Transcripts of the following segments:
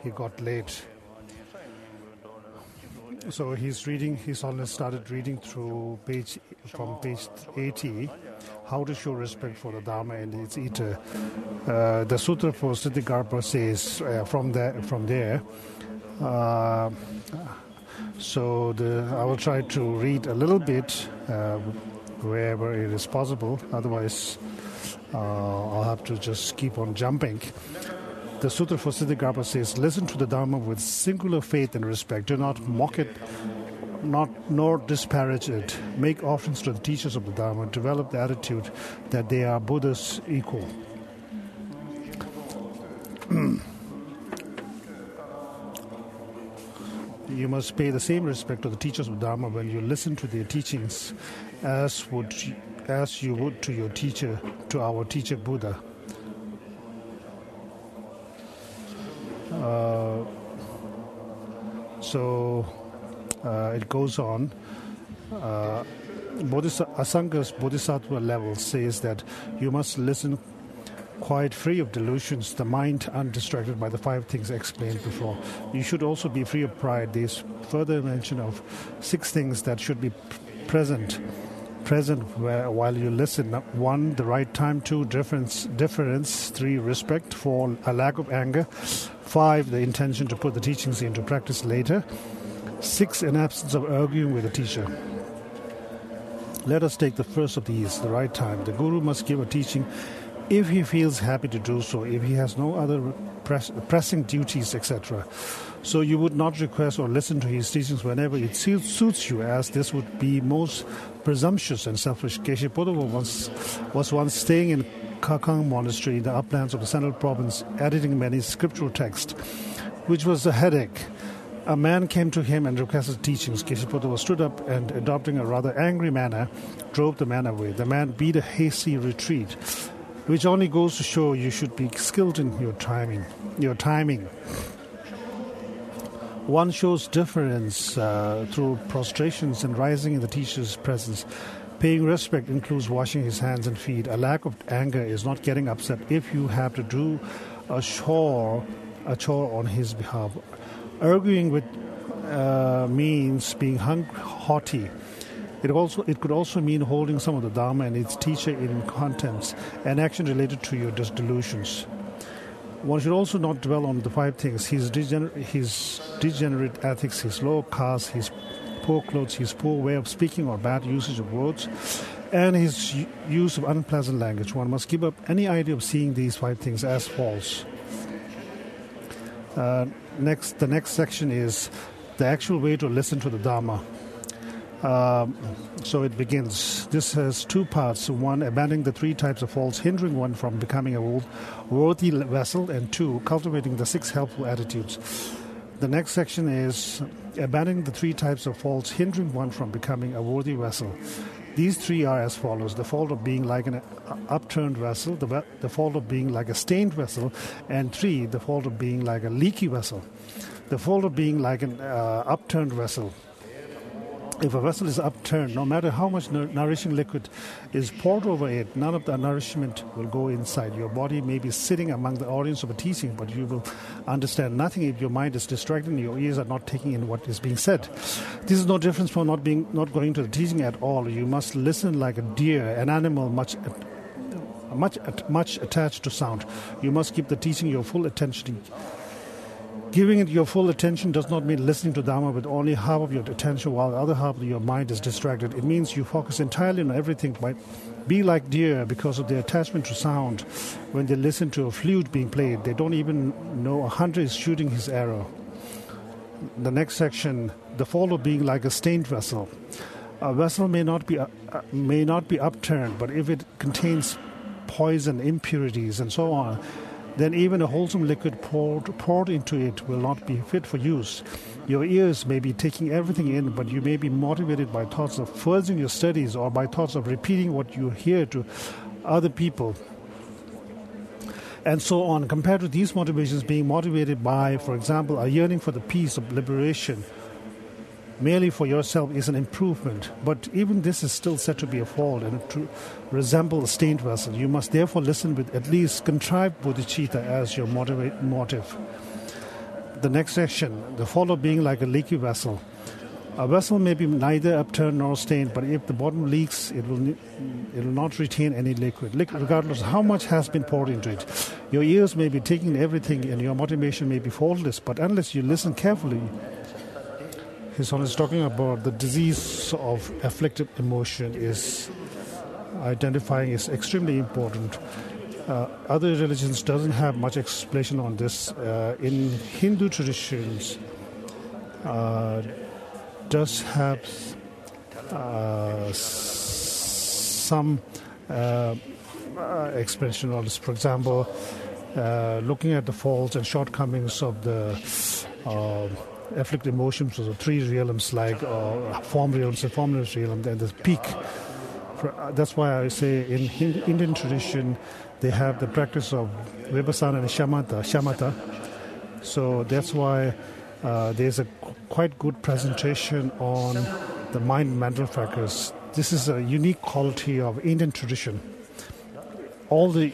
he got late. So he's already started reading from page 80, how to show respect for the Dharma and its eater. The Sutra for Siddhikarpa says from there. I will try to read a little bit wherever it is possible. Otherwise, I'll have to just keep on jumping. The Sutra for Siddhikarpa says, listen to the Dharma with singular faith and respect. Do not mock it, nor disparage it. Make offerings to the teachers of the Dharma. Develop the attitude that they are Buddha's equal. You must pay the same respect to the teachers of Dharma when you listen to their teachings as you would to your teacher, to our teacher Buddha. It goes on. Asanga's Bodhisattva level says that you must listen quite free of delusions, the mind undistracted by the 5 things explained before. You should also be free of pride. There's further mention of 6 things that should be present while you listen. 1, the right time. 2, deference. 3, respect. 4, a lack of anger. 5, the intention to put the teachings into practice later. 6, an absence of arguing with the teacher. Let us take the first of these, the right time. The Guru must give a teaching if he feels happy to do so, if he has no other pressing duties, etc. So you would not request or listen to his teachings whenever it suits you, as this would be most presumptuous and selfish. Geshe Podovo was once staying in Kakang Monastery in the uplands of the Central Province, editing many scriptural texts, which was a headache. A man came to him and requested teachings. Geshe Podovo stood up and, adopting a rather angry manner, drove the man away. The man beat a hasty retreat, which only goes to show you should be skilled in your timing. One shows deference through prostrations and rising in the teacher's presence. Paying respect includes washing his hands and feet. A lack of anger is not getting upset if you have to do a chore on his behalf. Arguing with means being haughty. It could also mean holding some of the Dharma and its teacher in contempt, an action related to your delusions. One should also not dwell on the 5 things: his degenerate ethics, his low caste, his poor clothes, his poor way of speaking or bad usage of words, and his use of unpleasant language. One must give up any idea of seeing these 5 things as false. The next section is the actual way to listen to the Dharma. So it begins. This has 2 parts. 1, abandoning the 3 types of faults hindering one from becoming a worthy vessel, and 2, cultivating the 6 helpful attitudes. The next section is abandoning the 3 types of faults hindering one from becoming a worthy vessel. These 3 are as follows: the fault of being like an upturned vessel, the fault of being like a stained vessel, and 3, the fault of being like a leaky vessel. The fault of being like an upturned vessel. If a vessel is upturned, no matter how much nourishing liquid is poured over it, none of the nourishment will go inside. Your body may be sitting among the audience of a teaching, but you will understand nothing if your mind is distracted and your ears are not taking in what is being said. This is no difference from not going to the teaching at all. You must listen like a deer, an animal much attached to sound. You must give the teaching your full attention. Giving it your full attention does not mean listening to Dharma with only half of your attention while the other half of your mind is distracted. It means you focus entirely on everything. Be like deer because of their attachment to sound. When they listen to a flute being played, they don't even know a hunter is shooting his arrow. The next section, the fault of being like a stained vessel. A vessel may not be upturned, but if it contains poison, impurities, and so on, then even a wholesome liquid poured into it will not be fit for use. Your ears may be taking everything in, but you may be motivated by thoughts of furthering your studies or by thoughts of repeating what you hear to other people, and so on. Compared to these motivations, being motivated by, for example, a yearning for the peace of liberation merely for yourself is an improvement, but even this is still said to be a fault and to resemble a stained vessel. You must therefore listen with at least contrived bodhicitta as your motive. the next section, the follow being like a leaky vessel. A vessel may be neither upturned nor stained, but if the bottom leaks, it will not retain any liquid, regardless of how much has been poured into it. Your ears may be taking everything, and your motivation may be faultless, but unless you listen carefully, His Holiness is talking about the disease of afflictive emotion is identifying is extremely important. Other religions doesn't have much explanation on this. In Hindu traditions, does have some explanation on this. For example, looking at the faults and shortcomings of the afflictive emotions of the three realms, like form realms and formless realm, and the peak. That's why I say in Indian tradition they have the practice of Vipassana and shamatha. So that's why there's a quite good presentation on the mind and mental factors. This is a unique quality of Indian tradition. All the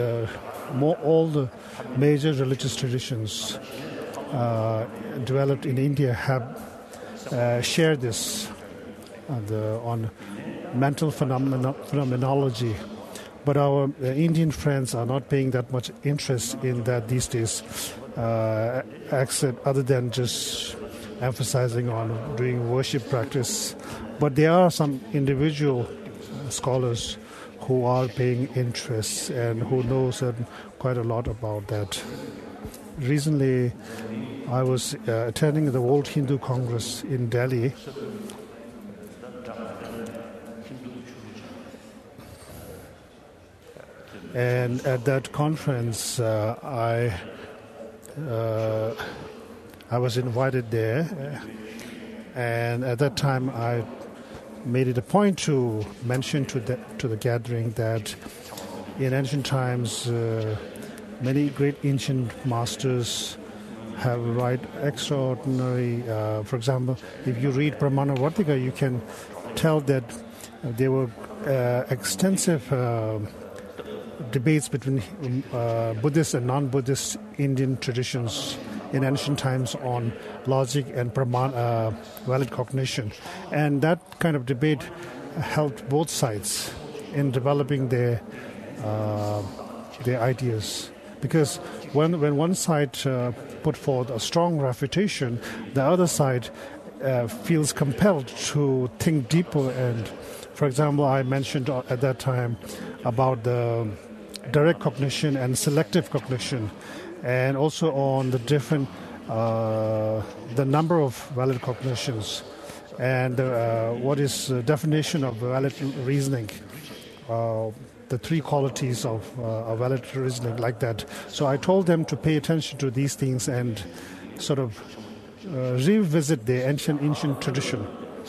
major religious traditions developed in India have shared this on mental phenomenology. But our Indian friends are not paying that much interest in that these days, other than just emphasizing on doing worship practice. But there are some individual scholars who are paying interest and who know quite a lot about that. Recently, I was attending the World Hindu Congress in Delhi. And at that conference, I was invited there, and at that time I made it a point to mention to the gathering that in ancient times many great ancient masters have write extraordinary. For example, if you read Pramana Vartika, you can tell that there were extensive debates between Buddhist and non-Buddhist Indian traditions in ancient times on logic and valid cognition. And that kind of debate helped both sides in developing their ideas. Because when one side put forth a strong refutation, the other side feels compelled to think deeper. And, for example, I mentioned at that time about the direct cognition and selective cognition, and also on the different, the number of valid cognitions, and what is the definition of valid reasoning, the three qualities of valid reasoning, like that. So I told them to pay attention to these things and sort of revisit the ancient tradition.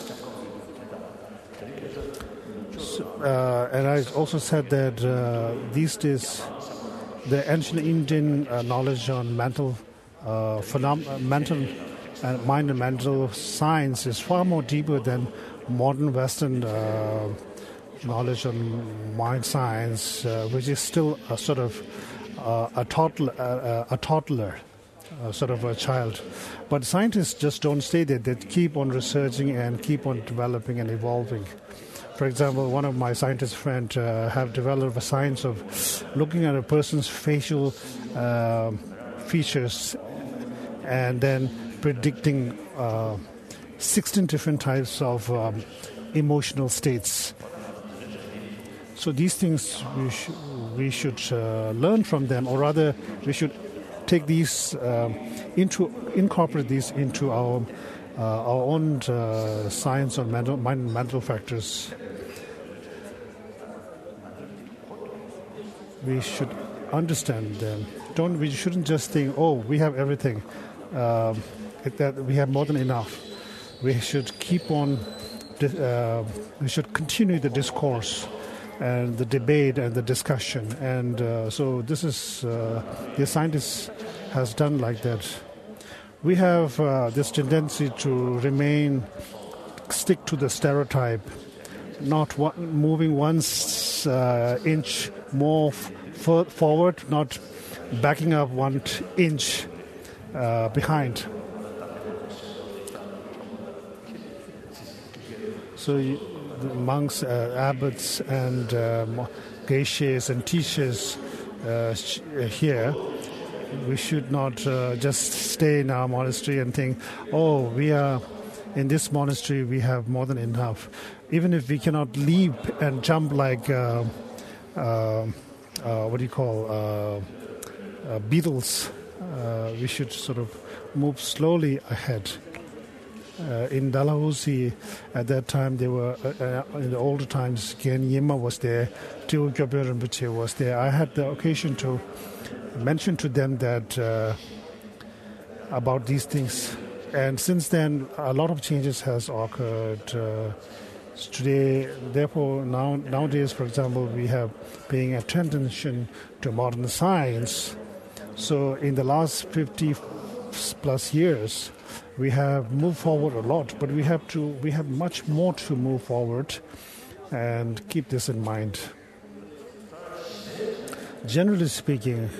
And I also said that these days the ancient Indian knowledge on mental mental and mind and mental science is far more deeper than modern Western knowledge on mind science, which is still a sort of a toddler, sort of a child. But scientists just don't stay there. They keep on researching and keep on developing and evolving. For example, one of my scientist friends have developed a science of looking at a person's facial features and then predicting 16 different types of emotional states. So these things we should learn from them, or rather we should take these incorporate these into our own science on mind and mental factors. We should understand them. We shouldn't just think, oh, we have everything. That we have more than enough. We should keep on. We should continue the discourse and the debate and the discussion. And so this is the scientist has done like that. We have this tendency to stick to the stereotype, not moving one inch more forward, not backing up 1 inch, behind. So the monks, abbots, and geishas and teachers here, we should not just stay in our monastery and think, oh, we are in this monastery, we have more than enough. Even if we cannot leap and jump like beetles, we should sort of move slowly ahead. In Dalhousie, at that time, they were in the older times. Khen Yima was there, Tiru Gyalpa Rinpoche was there. I had the occasion to mention to them that about these things, and since then, a lot of changes has occurred. Today, therefore, nowadays, for example, we have paying attention to modern science. So, in the last 50 plus years, we have moved forward a lot, but we have much more to move forward, and keep this in mind. Generally speaking,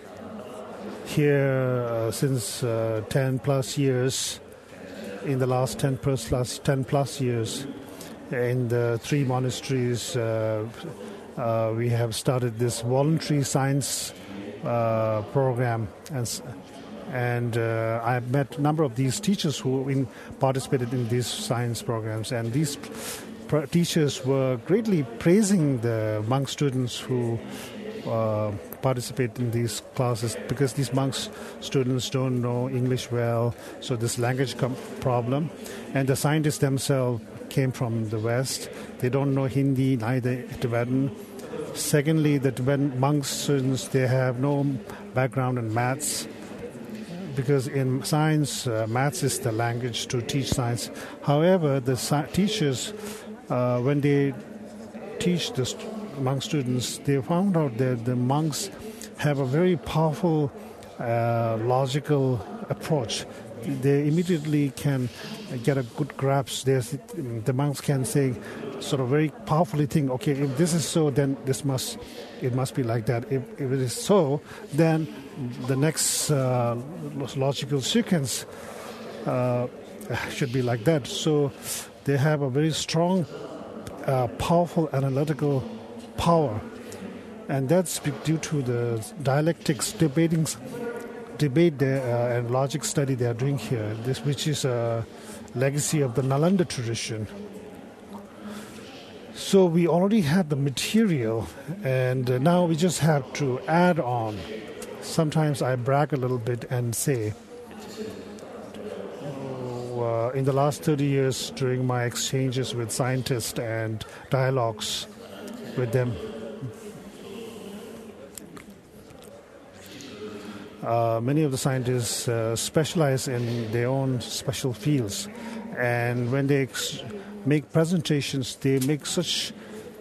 here since 10 plus years, in the last 10 plus years, in the 3 monasteries, we have started this voluntary science program, and I've met a number of these teachers who participated in these science programs, and these teachers were greatly praising the monk students who participate in these classes, because these monks students don't know English well, so this language problem, and the scientists themselves came from the West. They don't know Hindi, neither Tibetan. Secondly, the Tibetan monk students, they have no background in maths, because in science, maths is the language to teach science. However, the teachers, when they teach the monk students, they found out that the monks have a very powerful logical approach. They immediately can get a good grasp. The monks can say, sort of very powerfully think, okay, if this is so, then it must be like that. If it is so, then the next logical sequence should be like that. So they have a very strong, powerful analytical power, and that's due to the dialectics debate and logic study they are doing here. This, which is a legacy of the Nalanda tradition. So we already had the material, and now we just have to add on. Sometimes I brag a little bit and say, in the last 30 years, during my exchanges with scientists and dialogues with them, many of the scientists specialize in their own special fields, and when they make presentations, they make such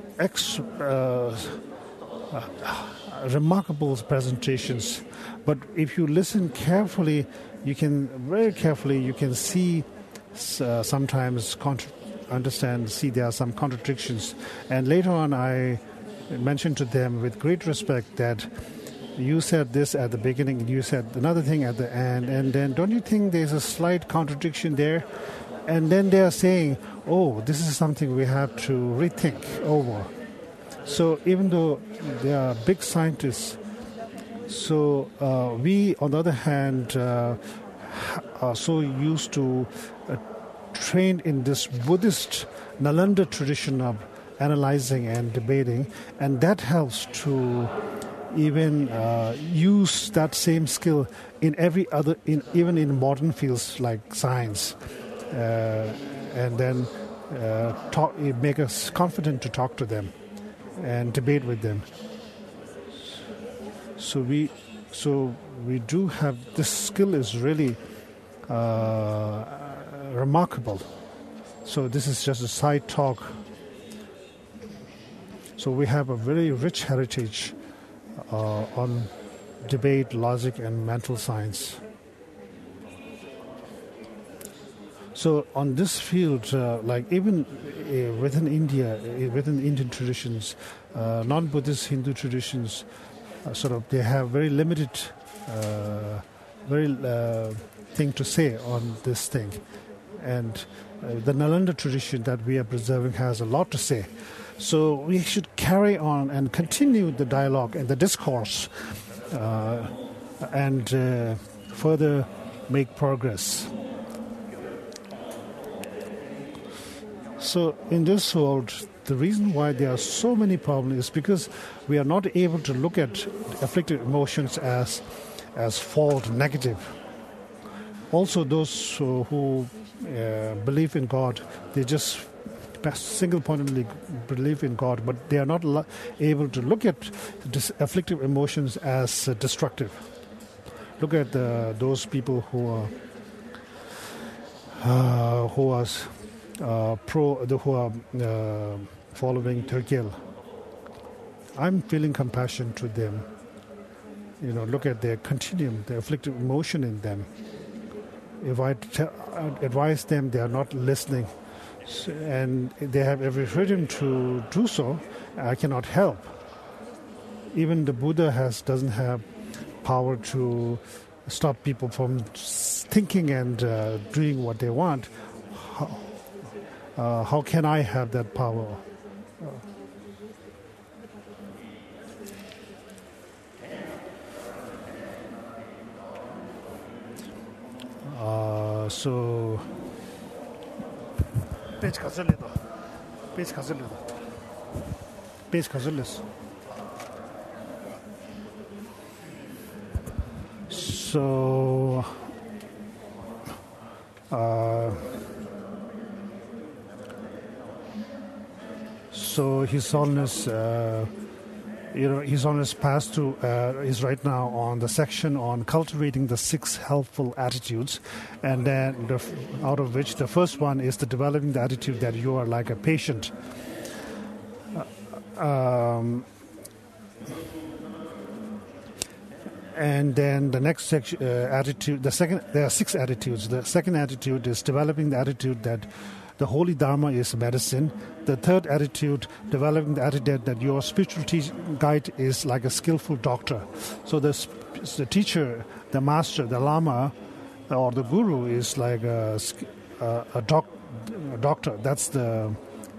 remarkable presentations. But if you listen carefully, you can see sometimes see there are some contradictions. And later on, I mentioned to them with great respect that you said this at the beginning, you said another thing at the end, and then don't you think there's a slight contradiction there? And then they are saying, oh, this is something we have to rethink over. So even though they are big scientists, so we, on the other hand, are so used to trained in this Buddhist Nalanda tradition of analyzing and debating, and that helps to even use that same skill in every other, even in modern fields like science, and then make us confident to talk to them and debate with them. So we do have this skill is really remarkable. So this is just a side talk. So we have a very rich heritage on debate, logic, and mental science. So on this field, like even within India, within Indian traditions, non-Buddhist Hindu traditions, sort of they have very limited thing to say on this thing. And the Nalanda tradition that we are preserving has a lot to say. So we should carry on and continue the dialogue and the discourse and further make progress. So in this world, the reason why there are so many problems is because we are not able to look at afflictive emotions as fault, negative. Also, those who believe in God, they just single-pointedly believe in God, but they are not able to look at afflictive emotions as destructive. Look at those people who are following Turkey. I'm feeling compassion to them. Look at their continuum, the afflictive emotion in them. If I advise them, they are not listening, and they have every freedom to do so. I cannot help. Even the Buddha doesn't have power to stop people from thinking and doing what they want. How can I have that power? So page Kazulis. So His Holiness, His Holiness passed through is right now on the section on cultivating the 6 helpful attitudes, and then out of which the first one is the developing the attitude that you are like a patient. And then the next section, attitude. There are 6 attitudes. The second attitude is developing the attitude that the Holy Dharma is medicine. The third attitude, developing the attitude that your spiritual guide is like a skillful doctor. So the teacher, the master, the Lama, or the Guru is like a doctor. That's the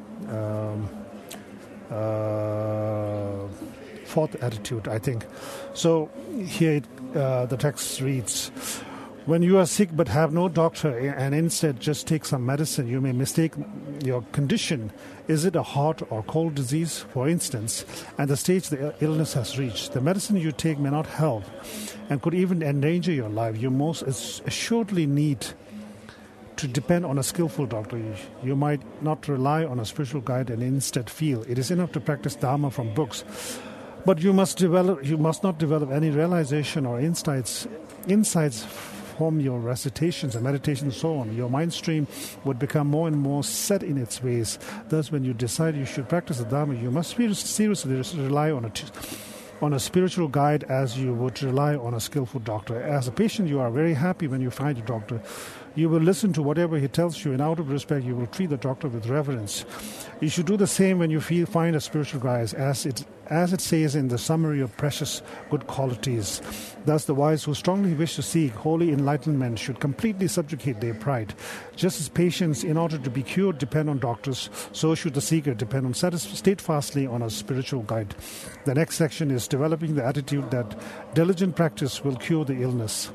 fourth attitude, I think. So here the text reads, when you are sick but have no doctor and instead just take some medicine, you may mistake your condition. Is it a hot or cold disease, for instance, and the stage the illness has reached? The medicine you take may not help and could even endanger your life. You most assuredly need to depend on a skillful doctor. You might not rely on a spiritual guide and instead feel. It is enough to practice Dharma from books. But you must not develop any realization or insights from your recitations and meditations and so on. Your mind stream would become more and more set in its ways. Thus, when you decide you should practice the Dharma, you must seriously rely on a spiritual guide as you would rely on a skillful doctor. As a patient, you are very happy when you find a doctor. You will listen to whatever he tells you, and out of respect, you will treat the doctor with reverence. You should do the same when you find a spiritual guide, as it says in the summary of precious good qualities. Thus, the wise who strongly wish to seek holy enlightenment should completely subjugate their pride. Just as patients, in order to be cured, depend on doctors, so should the seeker depend steadfastly on a spiritual guide. The next section is developing the attitude that diligent practice will cure the illness.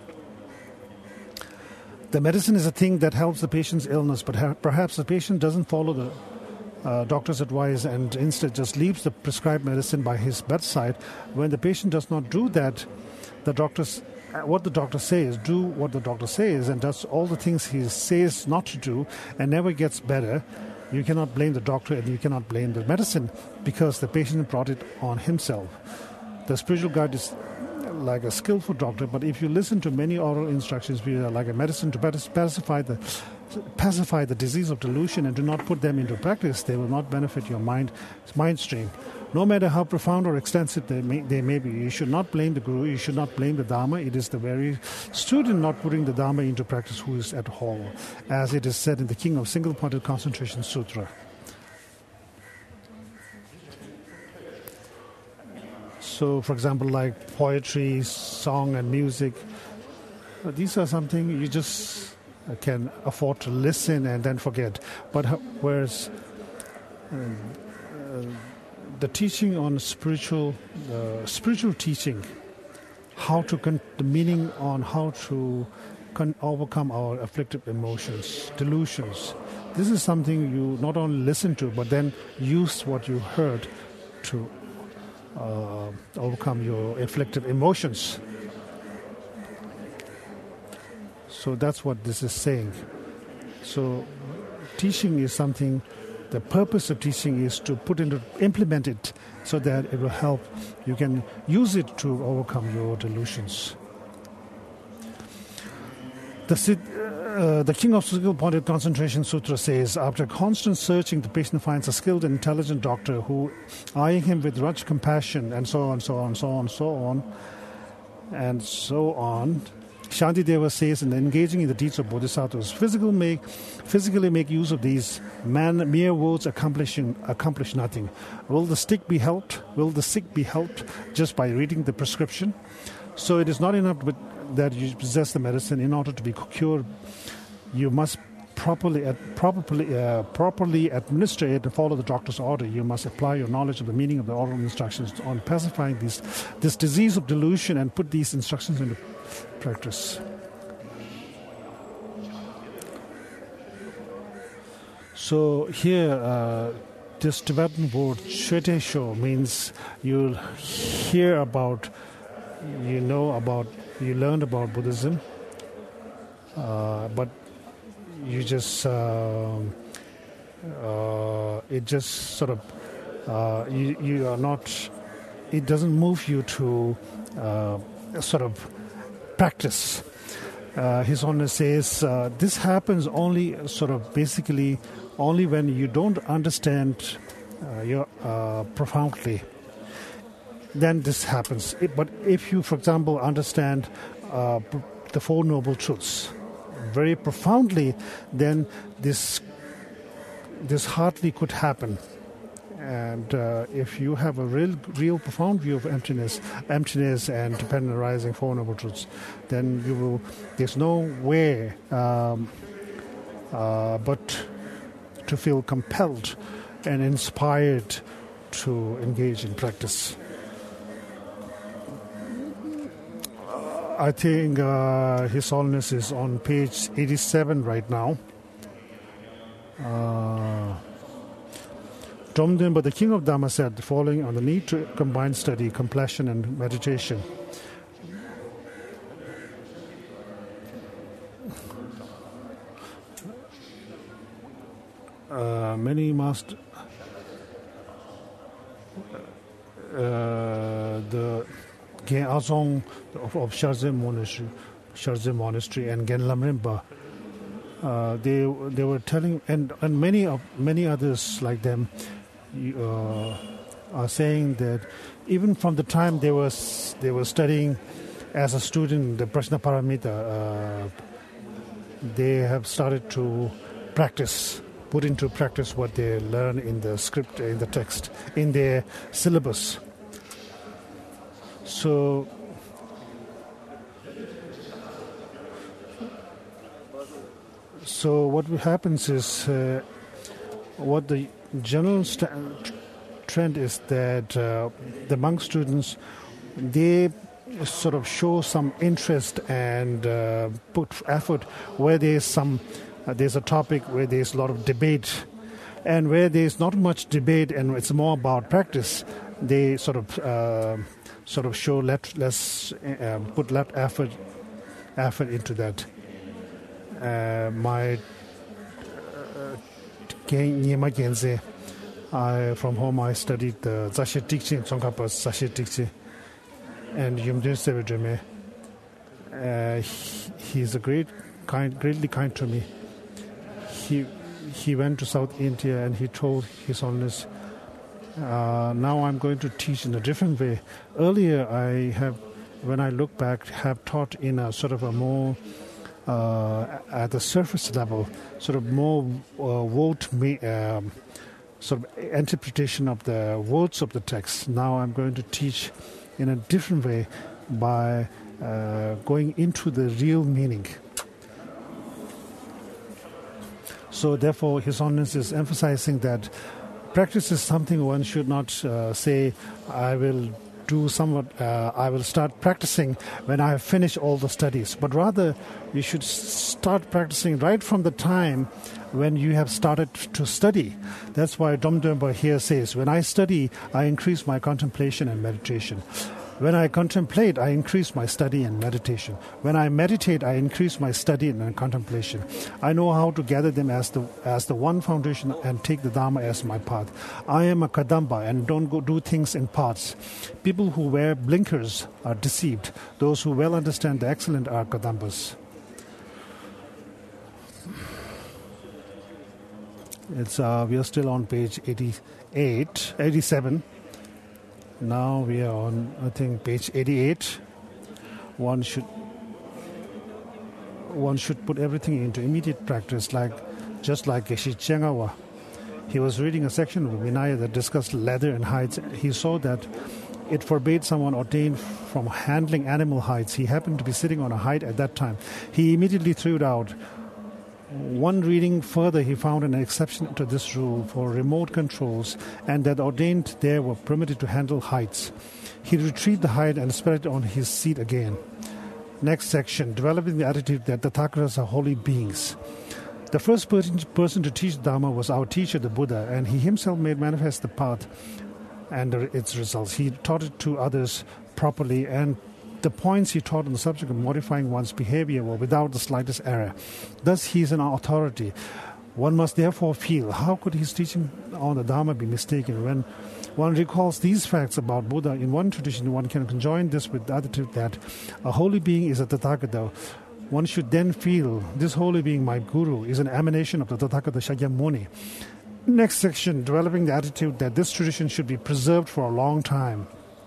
The medicine is a thing that helps the patient's illness, but perhaps the patient doesn't follow the doctor's advice and instead just leaves the prescribed medicine by his bedside. When the patient does not do that, what the doctor says, do what the doctor says, and does all the things he says not to do, and never gets better, you cannot blame the doctor and you cannot blame the medicine because the patient brought it on himself. The spiritual guide is like a skillful doctor, but if you listen to many oral instructions, we are like a medicine to pacify the disease of delusion and do not put them into practice, they will not benefit your mind stream. No matter how profound or extensive they may be, you should not blame the Guru, you should not blame the Dharma. It is the very student not putting the Dharma into practice who is at fault, as it is said in the King of Single-Pointed Concentration Sutra. So, for example, like poetry, song and music, these are something you just can afford to listen and then forget. But whereas the teaching on spiritual teaching, the meaning on how to overcome our afflictive emotions, delusions. This is something you not only listen to, but then use what you heard to overcome your afflictive emotions. So that's what this is saying. So teaching is something, the purpose of teaching is to implement it so that it will help. You can use it to overcome your delusions. The King of Skill Pointed Concentration Sutra says, after constant searching, the patient finds a skilled and intelligent doctor who, eyeing him with much compassion, and so on, so on, so on, so on, and so on. Shantideva says, in engaging in the deeds of bodhisattvas, physically make use of these. Mere words accomplish nothing. Will the sick be helped? Just by reading the prescription? So it is not enough that you possess the medicine. In order to be cured, you must properly administer it and follow the doctor's order. You must apply your knowledge of the meaning of the oral instructions on pacifying this disease of delusion and put these instructions into practice. So here, this Tibetan word Shwetesho means you'll hear about, you learned about Buddhism, but you just it just sort of you are not. It doesn't move you to sort of practice. His Holiness says this happens only basically only when you don't understand profoundly. Then this happens. But if you, for example, understand the Four Noble Truths very profoundly, then this hardly could happen. And if you have a real profound view of emptiness and dependent arising Four Noble Truths, then there's no way but to feel compelled and inspired to engage in practice. I think His Holiness is on page 87 right now. Domden, but the King of Dhamma said, following on the need to combine study, compassion, and meditation. Many must the Azong of Sharzim Monastery and Genlam Rinpa, they were telling, and many others like them are saying that even from the time they were studying as a student the Prajna Paramita, they have started to put into practice what they learn in the script, in the text, in their syllabus. So what happens is, what the general trend is that the monk students, they sort of show some interest and put effort where there's a topic where there's a lot of debate, and where there's not much debate and it's more about practice, they sort of show less effort into that. My Nyema Genze, from home I studied the Zashe Tikchi, Tsongkhapa's Zashe Tikchi, and Yumdin Sevedreme. He's greatly kind to me. He went to South India and he told His Holiness, now I'm going to teach in a different way. Earlier when I look back, have taught in a sort of a more at the surface level, sort of more sort of interpretation of the words of the text. Now I'm going to teach in a different way by going into the real meaning. So therefore, His Holiness is emphasizing that practice is something one should not say, I will start practicing when I have finished all the studies. But rather, you should start practicing right from the time when you have started to study. That's why Domdurmpa here says, when I study, I increase my contemplation and meditation. When I contemplate, I increase my study and meditation. When I meditate, I increase my study and contemplation. I know how to gather them as the one foundation and take the Dharma as my path. I am a Kadamba and don't go do things in parts. People who wear blinkers are deceived. Those who well understand the excellent are Kadambas. We are still on page 87. Now we are on, I think, page 88. One should put everything into immediate practice, just like Geshe Chengawa. He was reading a section of Vinaya that discussed leather and hides. He saw that it forbade someone ordained from handling animal hides. He happened to be sitting on a hide at that time. He immediately threw it out. One reading further, he found an exception to this rule for remote controls, and that ordained there were permitted to handle hides. He retrieved the hide and spread it on his seat again. Next section, developing the attitude that the Tathagatas are holy beings. The first person to teach Dharma was our teacher, the Buddha, and he himself made manifest the path and its results. He taught it to others properly, and the points he taught on the subject of modifying one's behavior were without the slightest error. Thus, he is an authority. One must therefore feel, how could his teaching on the Dharma be mistaken? When one recalls these facts about Buddha in one tradition, one can conjoin this with the attitude that a holy being is a Tathagata. One should then feel, this holy being, my Guru, is an emanation of the Tathagata Shakyamuni. Next section, developing the attitude that this tradition should be preserved for a long time.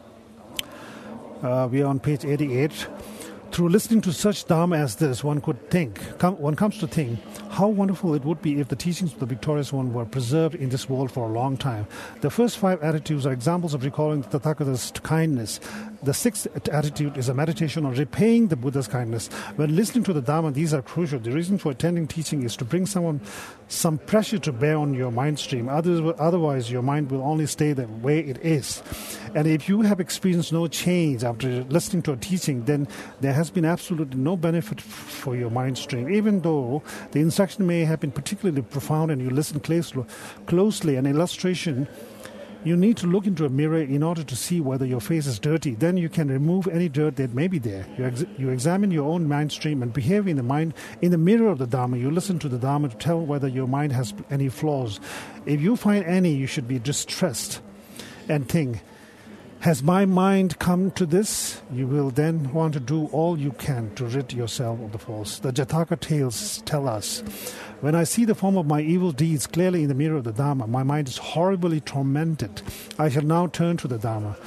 We are on page 88. Through listening to such Dharma as this, one comes to think how wonderful it would be if the teachings of the victorious one were preserved in this world for a long time. The first 5 attitudes are examples of recalling the Tathagata's kindness. The 6th attitude is a meditation on repaying the Buddha's kindness. When listening to the Dharma, these are crucial. The reason for attending teaching is to bring some pressure to bear on your mind stream. Otherwise, your mind will only stay the way it is. And if you have experienced no change after listening to a teaching, then there has been absolutely no benefit for your mind stream. Even though the instruction may have been particularly profound and you listen closely, an illustration, you need to look into a mirror in order to see whether your face is dirty. Then you can remove any dirt that may be there. You examine your own mind stream and behave in the mirror of the Dharma. You listen to the Dharma to tell whether your mind has any flaws. If you find any, you should be distressed and think, has my mind come to this? You will then want to do all you can to rid yourself of the faults. The Jataka tales tell us, when I see the form of my evil deeds clearly in the mirror of the Dharma, my mind is horribly tormented. I shall now turn to the Dharma.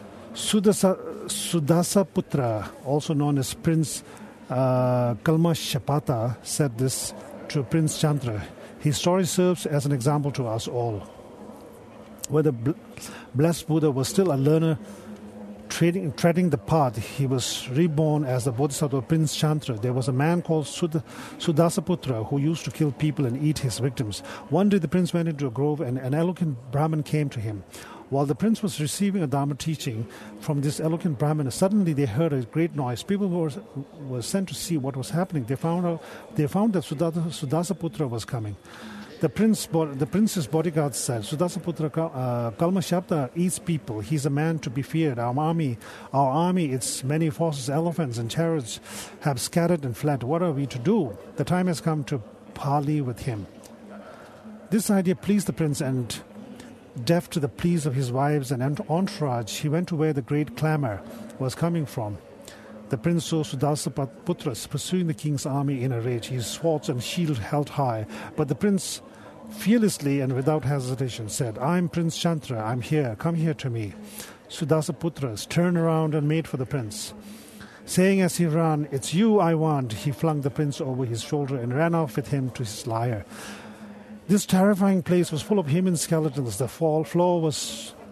Sudasaputra, also known as Prince Kalmashapata, said this to Prince Chandra. His story serves as an example to us all. Where the blessed Buddha was still a learner treading the path, he was reborn as the Bodhisattva Prince Chandra. There was a man called Sudasaputra who used to kill people and eat his victims. One day the prince went into a grove and an eloquent Brahmin came to him. While the prince was receiving a Dharma teaching from this eloquent Brahmin, suddenly they heard a great noise. People were sent to see what was happening. They found that Sudasaputra was coming. The prince's bodyguards said, Sudasaputra Kalmashapta eats people. He's a man to be feared. Our army, its many forces, elephants and chariots, have scattered and fled. What are we to do? The time has come to parley with him. This idea pleased the prince, and deaf to the pleas of his wives and entourage, he went to where the great clamor was coming from. The prince saw Sudasaputra pursuing the king's army in a rage, his swords and shield held high. But the prince fearlessly and without hesitation said, I'm Prince Chandra, I'm here, come here to me. Sudasaputra turned around and made for the prince. Saying as he ran, it's you I want, he flung the prince over his shoulder and ran off with him to his lair. This terrifying place was full of human skeletons. The floor was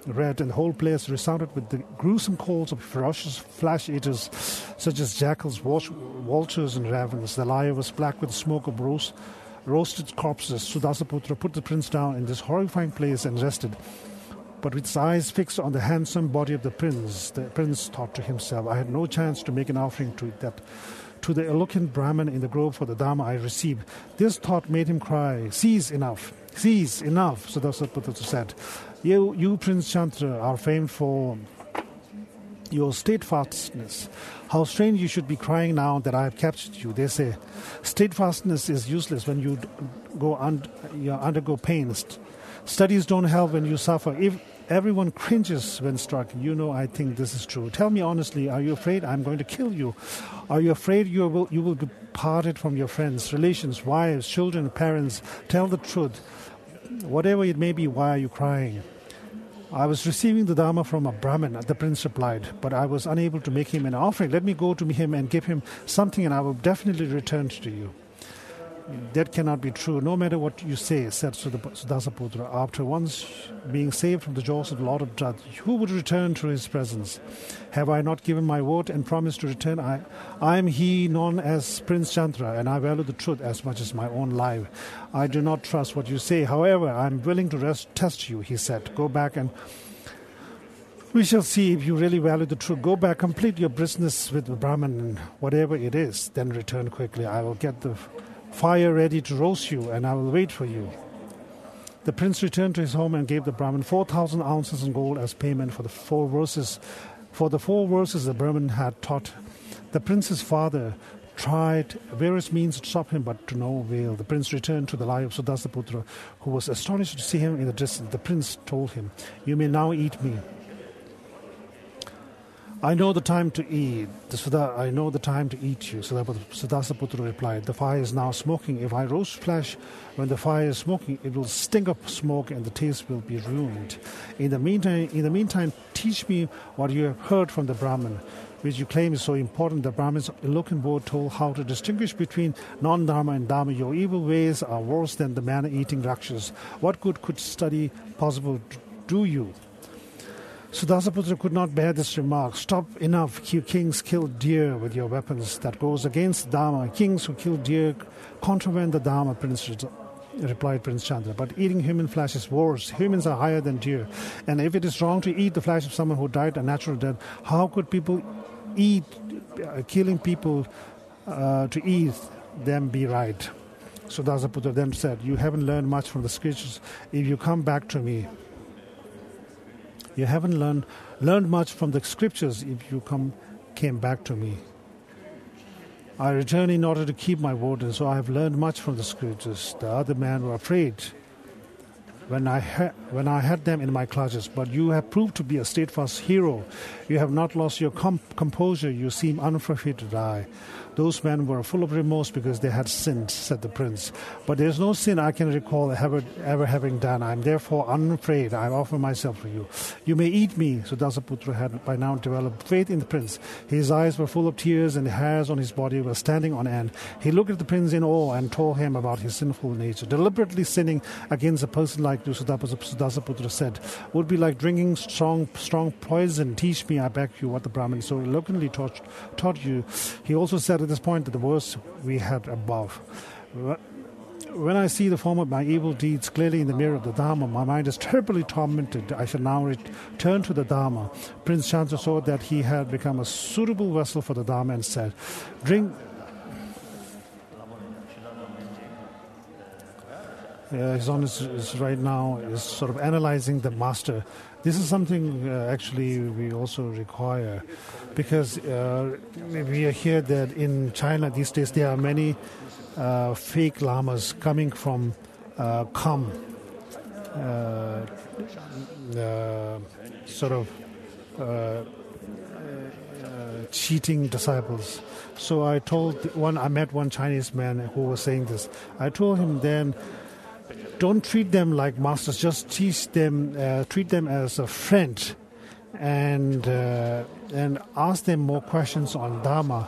red, and the whole place resounded with the gruesome calls of ferocious flesh-eaters such as jackals, vultures, and ravens. The lyre was black with the smoke of roasted corpses. Sudasaputra put the prince down in this horrifying place and rested. But with his eyes fixed on the handsome body of the prince thought to himself, I had no chance to make an offering to the eloquent Brahmin in the grove for the Dharma I received. This thought made him cry, cease, enough, Sudasaputra said. You, Prince Chandra, are famed for your steadfastness. How strange you should be crying now that I have captured you. They say, steadfastness is useless when you undergo pains. Studies don't help when you suffer. If everyone cringes when struck, I think this is true. Tell me honestly, are you afraid I'm going to kill you? Are you afraid you will be parted from your friends, relations, wives, children, parents? Tell the truth. Whatever it may be, why are you crying? I was receiving the Dharma from a Brahmin, the prince replied, but I was unable to make him an offering. Let me go to him and give him something, and I will definitely return to you. That cannot be true, no matter what you say, said Sudasaputra. After once being saved from the jaws of the Lord of Judge, who would return to his presence? Have I not given my word and promised to return? I am he known as Prince Chandra, and I value the truth as much as my own life. I do not trust what you say. However, I am willing to test you, he said. Go back and we shall see if you really value the truth. Go back, complete your business with the Brahmin, and whatever it is, then return quickly. I will get the fire ready to roast you, and I will wait for you. The prince returned to his home and gave the Brahmin 4,000 ounces in gold as payment for the 4 verses. For the 4 verses the Brahmin had taught. The prince's father tried various means to stop him, but to no avail. The prince returned to the lyre of Sudasaputra, who was astonished to see him in the distance. The prince told him, "You may now eat me. I know the time to eat. I know the time to eat you." Sudasaputra replied, "The fire is now smoking. If I roast flesh when the fire is smoking, it will stink up smoke and the taste will be ruined. In the meantime, teach me what you have heard from the Brahmin, which you claim is so important." The Brahmin's eloquent word told how to distinguish between non-dharma and dharma. Your evil ways are worse than the man-eating Rakshas. What good could study possible do you? Sudasaputra could not bear this remark. "Stop, enough. You kings kill deer with your weapons. That goes against Dharma. Kings who kill deer contravene the Dharma," replied Prince Chandra. "But eating human flesh is worse. Humans are higher than deer. And if it is wrong to eat the flesh of someone who died a natural death, how could people eat, killing people to eat them be right?" Sudasaputra then said, "You haven't learned much from the scriptures. If you come back to me, you haven't learned much from the scriptures if you came back to me. I returned in order to keep my word, and so I have learned much from the scriptures." The other men were afraid when I had them in my clutches, "But you have proved to be a steadfast hero. You have not lost your composure. You seem unafraid to die." "Those men were full of remorse because they had sinned," said the prince. "But there is no sin I can recall ever having done. I am therefore unafraid. I offer myself for you. You may eat me." Sudasaputra had by now developed faith in the prince. His eyes were full of tears and the hairs on his body were standing on end. He looked at the prince in awe and told him about his sinful nature. "Deliberately sinning against a person like you," Sudasaputra said, "would be like drinking strong poison. Teach me, I beg you, what the Brahmin so eloquently taught you." He also said at this point that the verse we had above. "When I see the form of my evil deeds clearly in the mirror of the Dharma, my mind is terribly tormented. I shall now return to the Dharma." Prince Chandra saw that he had become a suitable vessel for the Dharma and said, "Drink." His Holiness is right now is sort of analyzing the master. This is something actually we also require, because we hear that in China these days there are many fake lamas coming from Kham, cheating disciples. So I met one Chinese man who was saying this. I told him then, don't treat them like masters, just treat them as a friend, and ask them more questions on Dharma.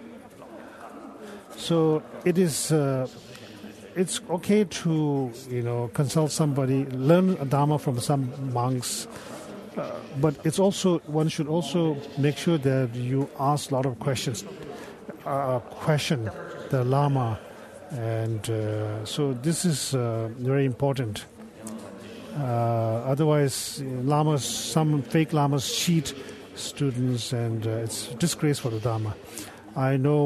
So it is it's okay to consult somebody, learn Dharma from some monks, But it's also, one should also make sure that you ask a lot of questions, question the Lama, and so this is very important. Otherwise, some fake lamas cheat students, and it's a disgrace for the Dharma. I know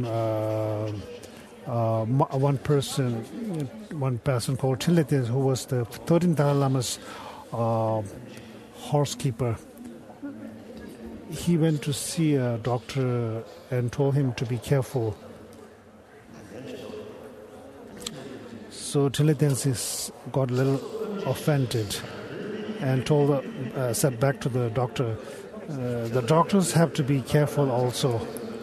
one person called Tilletes, who was the 13th Dalai Lama's horsekeeper. He went to see a doctor and told him to be careful. So Tilletes got a little offended and said back to the doctor, the doctors have to be careful also.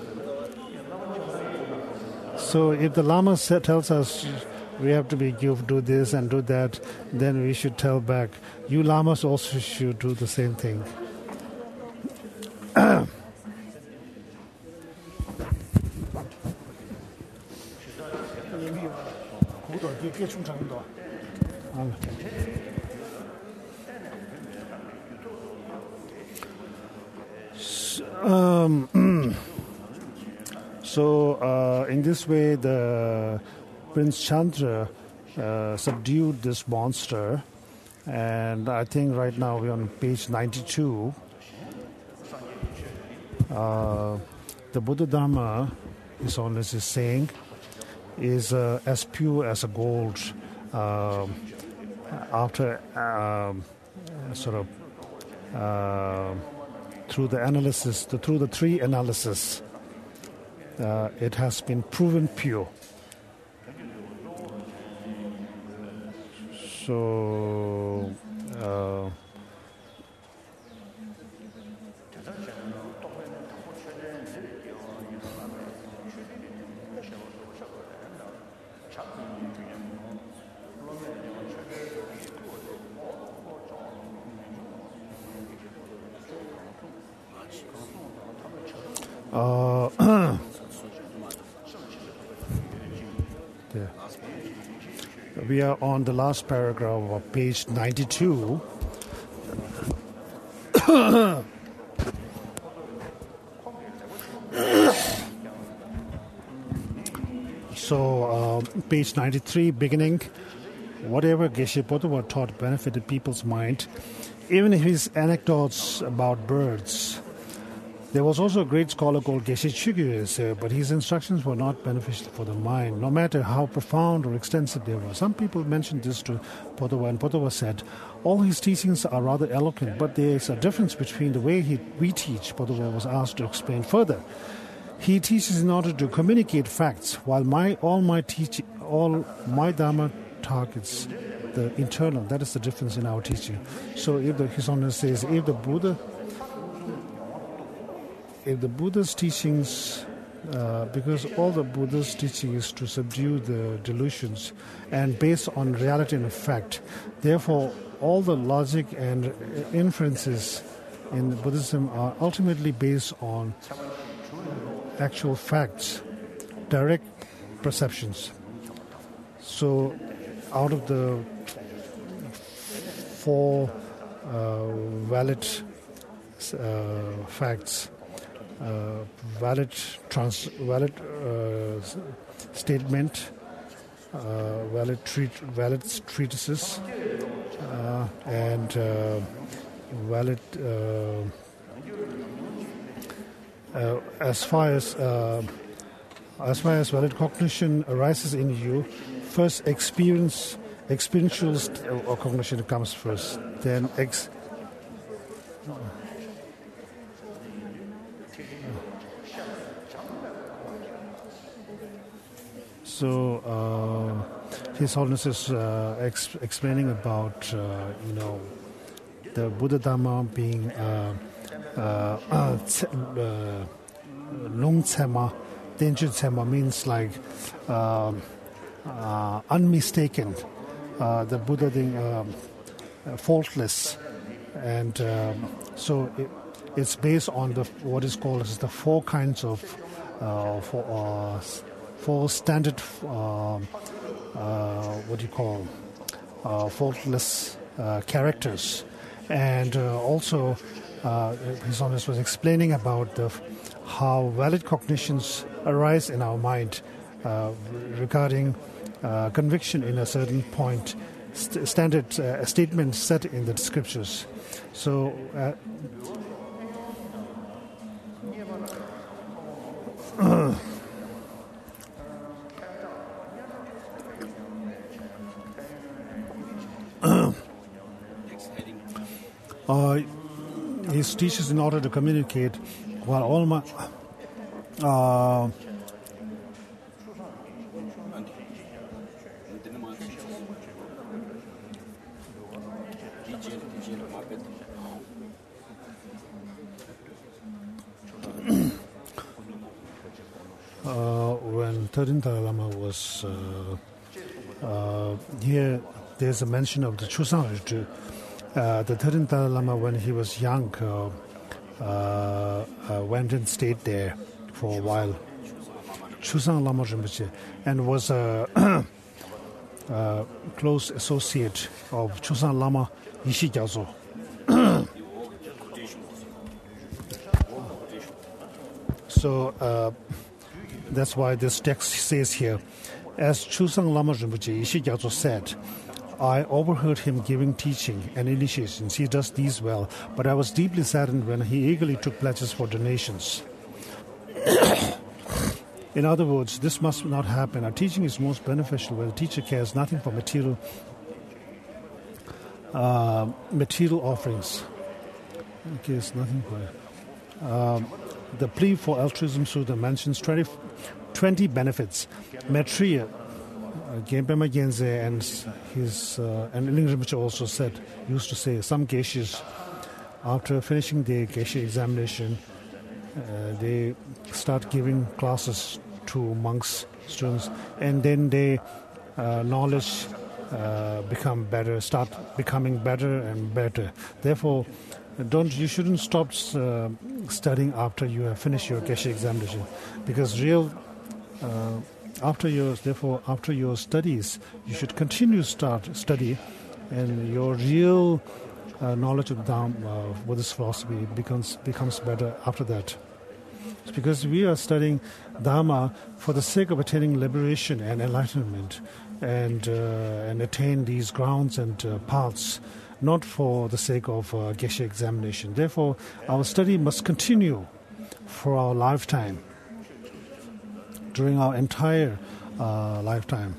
So if the Lama tells us we have to do this and do that, then we should tell back, you Lamas also should do the same thing. So in this way, the Prince Chandra subdued this monster, and I think right now we're on page 92. The Buddha Dharma, His Holiness is saying, is as pure as a gold after through the three analysis. It has been proven pure. So we are on the last paragraph of page 92. So, page 93, beginning. Whatever Geshe Pothowa taught benefited people's mind, even his anecdotes about birds. There was also a great scholar called Geshe Chugye, but his instructions were not beneficial for the mind, no matter how profound or extensive they were. Some people mentioned this to Pothowa, and Pothowa said, all his teachings are rather eloquent, but there is a difference between the way we teach. Pothowa was asked to explain further. He teaches in order to communicate facts, while all my Dharma targets the internal. That is the difference in our teaching. So His Holiness says, if the Buddha's teachings, because all the Buddha's teaching is to subdue the delusions and based on reality and fact, therefore all the logic and inferences in Buddhism are ultimately based on actual facts, direct perceptions. So out of the four valid facts, valid statement, valid treatises, and valid as far as valid cognition arises in you. First, experiential cognition comes first, then So His Holiness is explaining about the Buddha Dhamma being Lung Tsema, Danger Tsema means like unmistaken. The Buddha being faultless, and so it's based on what is called as the four kinds of four standard faultless characters, And also, His Holiness was explaining about how valid cognitions arise in our mind regarding conviction in a certain point, standard statements set in the scriptures. So, his teachers, in order to communicate, while all my when 13th Dalai Lama was here, there's a mention of the Chusang Rizhi. The 13th Dalai Lama, when he was young, went and stayed there for a while. Chusang Lama Rinpoche, and was a close associate of Chusang Lama Yishi Gyaltso. So that's why this text says here, as Chusang Lama Rinpoche Yishi Gyaltso said, I overheard him giving teaching and initiations. He does these well, but I was deeply saddened when he eagerly took pledges for donations. In other words, this must not happen. Our teaching is most beneficial where the teacher cares nothing for material offerings. Okay, it's nothing for the plea for altruism Sutta mentions 20 benefits. Maitreya, Genpema Genze and his and Ling Rinpoche also used to say, some geishas, after finishing their geisha examination, they start giving classes to monks, students, and then their knowledge start becoming better and better. Therefore, you shouldn't stop studying after you have finished your geisha examination, because after your studies, you should continue to study, and your real knowledge of Dharma, Buddhist philosophy, becomes better after that. It's because we are studying Dharma for the sake of attaining liberation and enlightenment, and attain these grounds and paths, not for the sake of geisha examination. Therefore, our study must continue for our lifetime, during our entire lifetime.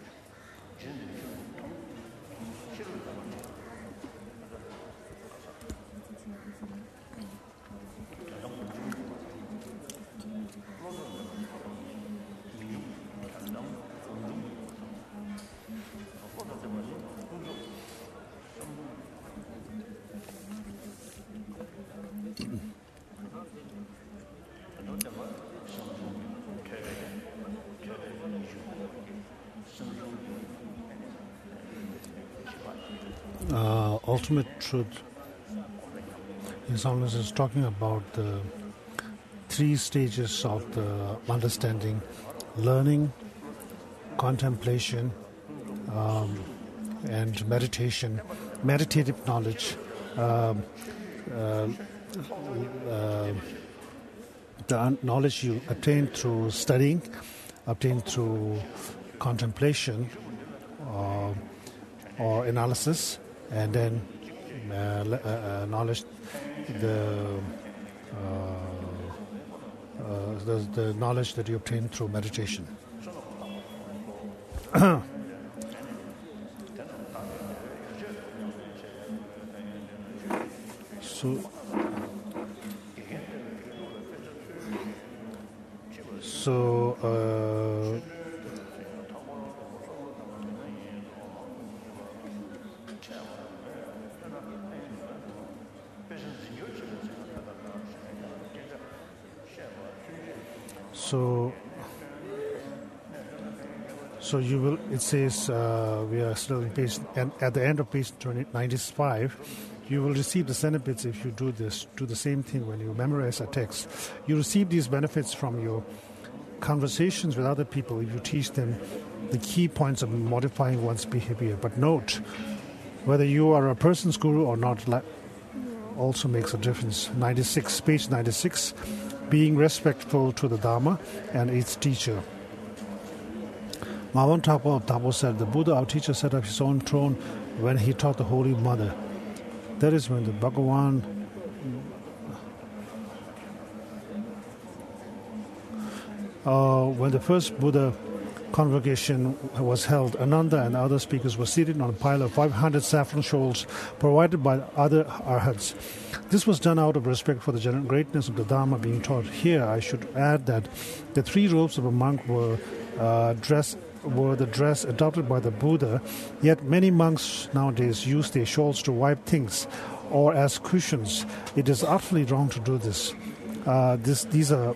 Ultimate truth. His Holiness is talking about the 3 stages of the understanding: learning, contemplation, and meditation, meditative knowledge. The knowledge you attain through studying, obtained through contemplation or analysis, and then knowledge, the knowledge that you obtain through meditation. So you will. It says we are still in page, and at the end of page 95, you will receive the benefits if you do this. Do the same thing when you memorize a text. You receive these benefits from your conversations with other people if you teach them the key points of modifying one's behavior. But note, whether you are a person's guru or not, also makes a difference. Page 96, being respectful to the Dharma and its teacher. Ngawang Thakpo of Thakpo said, the Buddha, our teacher, set up his own throne when he taught the Holy Mother. That is when the Bhagavan when the first Buddha convocation was held, Ananda and other speakers were seated on a pile of 500 saffron shawls provided by other arhats. This was done out of respect for the general greatness of the Dharma being taught. Here, I should add that the 3 robes of a monk were the dress adopted by the Buddha, yet many monks nowadays use their shawls to wipe things or as cushions. It is utterly wrong to do this. These are...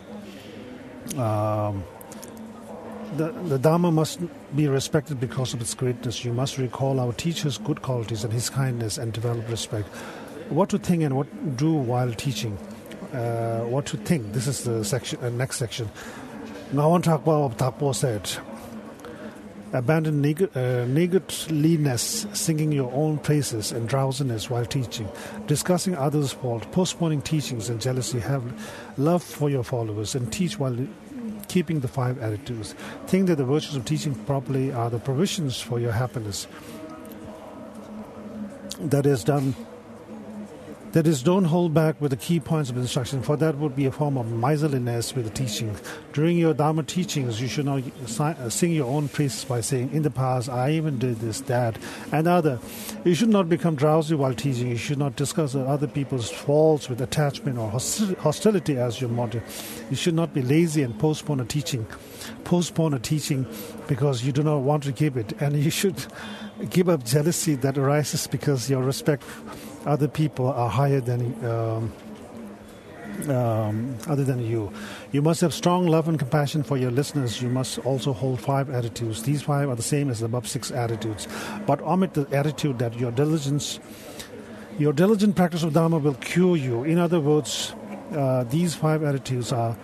The Dharma must be respected because of its greatness. You must recall our teacher's good qualities and his kindness and develop respect. What to think and what to do while teaching. What to think. This is the next section. Ngawang Thakpo of Thakpo said, abandon niggardliness, singing your own praises, and drowsiness while teaching, discussing others' fault, postponing teachings and jealousy. Have love for your followers and teach while keeping the 5 attitudes. Think that the virtues of teaching properly are the provisions for your happiness. That is, don't hold back with the key points of instruction, for that would be a form of miserliness with the teaching. During your Dharma teachings, you should not sing your own praises by saying, in the past, I even did this, that, and other. You should not become drowsy while teaching. You should not discuss other people's faults with attachment or hostility as your motto. You should not be lazy and postpone a teaching because you do not want to give it. And you should give up jealousy that arises because your respect other people are higher than other than you. You must have strong love and compassion for your listeners. You must also hold 5 attitudes. These 5 are the same as the above 6 attitudes. But omit the attitude that your diligent practice of Dharma will cure you. In other words, these 5 attitudes are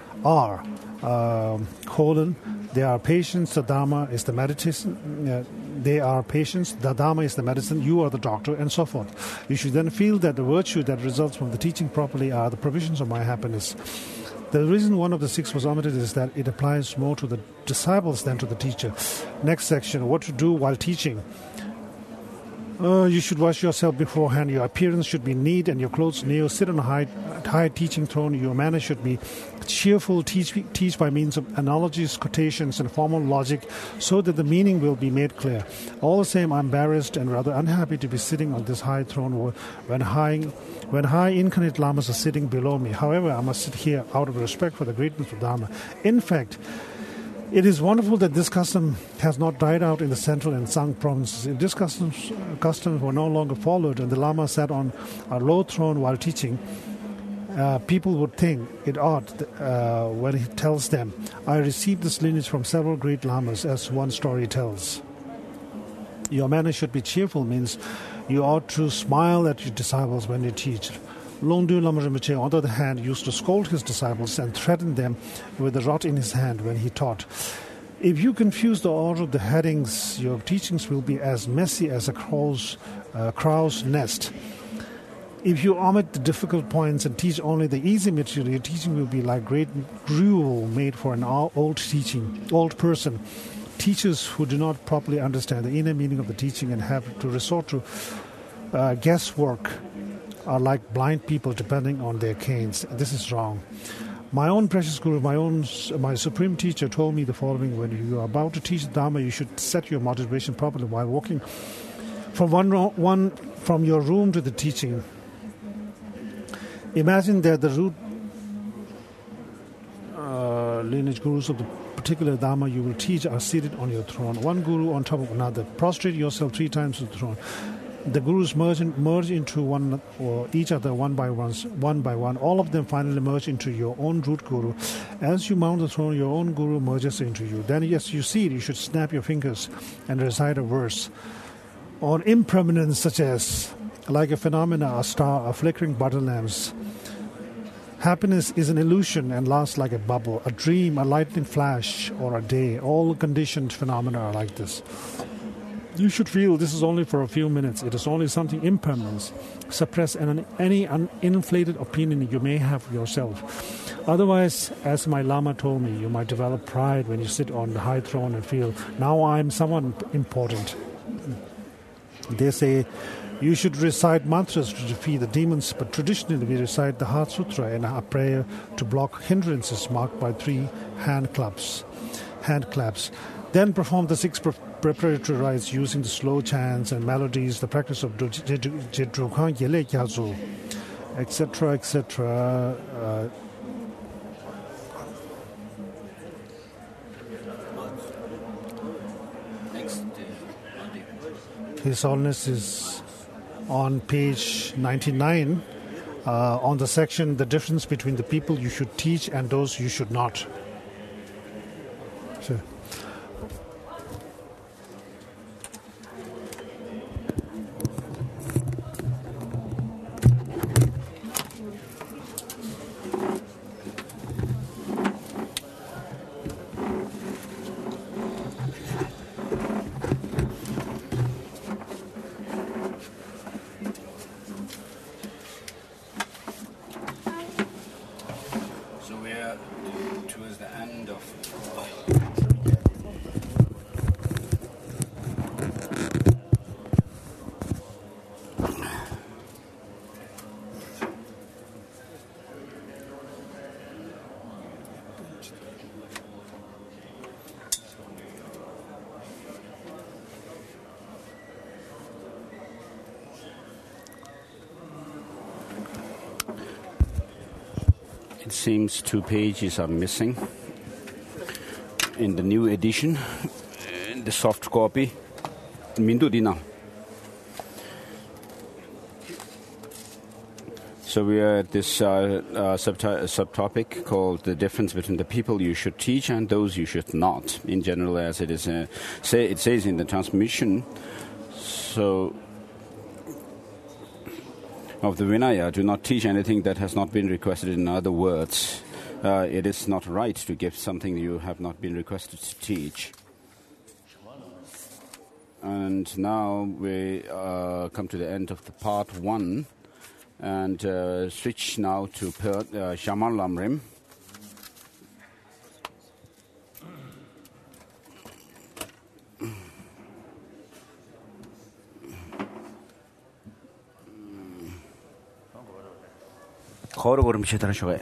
they are patience, the Dharma is the meditation, they are patience, the Dharma is the medicine, you are the doctor, and so forth. You should then feel that the virtue that results from the teaching properly are the provisions of my happiness. The reason one of the 6 was omitted is that it applies more to the disciples than to the teacher. Next section, what to do while teaching. You should wash yourself beforehand. Your appearance should be neat and your clothes new. Sit on a high teaching throne. Your manner should be cheerful. Teach by means of analogies, quotations, and formal logic so that the meaning will be made clear. All the same, I'm embarrassed and rather unhappy to be sitting on this high throne when high incarnate lamas are sitting below me. However, I must sit here out of respect for the greatness of Dharma. In fact, it is wonderful that this custom has not died out in the central and Tsang provinces. If this customs were no longer followed and the Lama sat on a low throne while teaching, people would think it odd when he tells them, I received this lineage from several great Lamas, as one story tells. Your manner should be cheerful means you ought to smile at your disciples when you teach. Longdu Lama Rinpoche, on the other hand, used to scold his disciples and threaten them with the rod in his hand when he taught. If you confuse the order of the headings, your teachings will be as messy as a crow's nest. If you omit the difficult points and teach only the easy material, your teaching will be like great gruel made for an old person. Teachers who do not properly understand the inner meaning of the teaching and have to resort to guesswork are like blind people depending on their canes. This is wrong. My own precious Guru, my supreme teacher told me the following: when you are about to teach the Dharma, you should set your motivation properly while walking from your room to the teaching. Imagine that the root lineage gurus of the particular Dharma you will teach are seated on your throne, one guru on top of another. Prostrate yourself 3 times to the throne. The gurus merge into one or each other one by one. All of them finally merge into your own root guru. As you mount the throne, your own guru merges into you. Then, yes, you see it, you should snap your fingers and recite a verse on impermanence, such as, like a phenomena, a star, a flickering butter lamps. Happiness is an illusion and lasts like a bubble, a dream, a lightning flash, or a day. All conditioned phenomena are like this. You should feel this is only for a few minutes. It is only something impermanent. Suppress any inflated opinion you may have of yourself. Otherwise, as my Lama told me, you might develop pride when you sit on the high throne and feel, now I'm someone important. They say you should recite mantras to defeat the demons, but traditionally we recite the Heart Sutra and a prayer to block hindrances marked by 3 hand claps. Then perform the 6 preparatory rites using the slow chants and melodies, the practice of Jedrukhan Yele Kyazu, etc., etc. His Holiness is on page 99 on the section, the difference between the people you should teach and those you should not. So, we're towards the end of. It seems 2 pages are missing in the new edition, in the soft copy. So we are at this subtopic called the difference between the people you should teach and those you should not. In general, as it is, it says in the transmission. So. Of the Vinaya, do not teach anything that has not been requested. In other words, it is not right to give something you have not been requested to teach. And now we come to the end of the part 1 and switch now to Shaman Lamrim. 거로 걸음 시다라 쇼에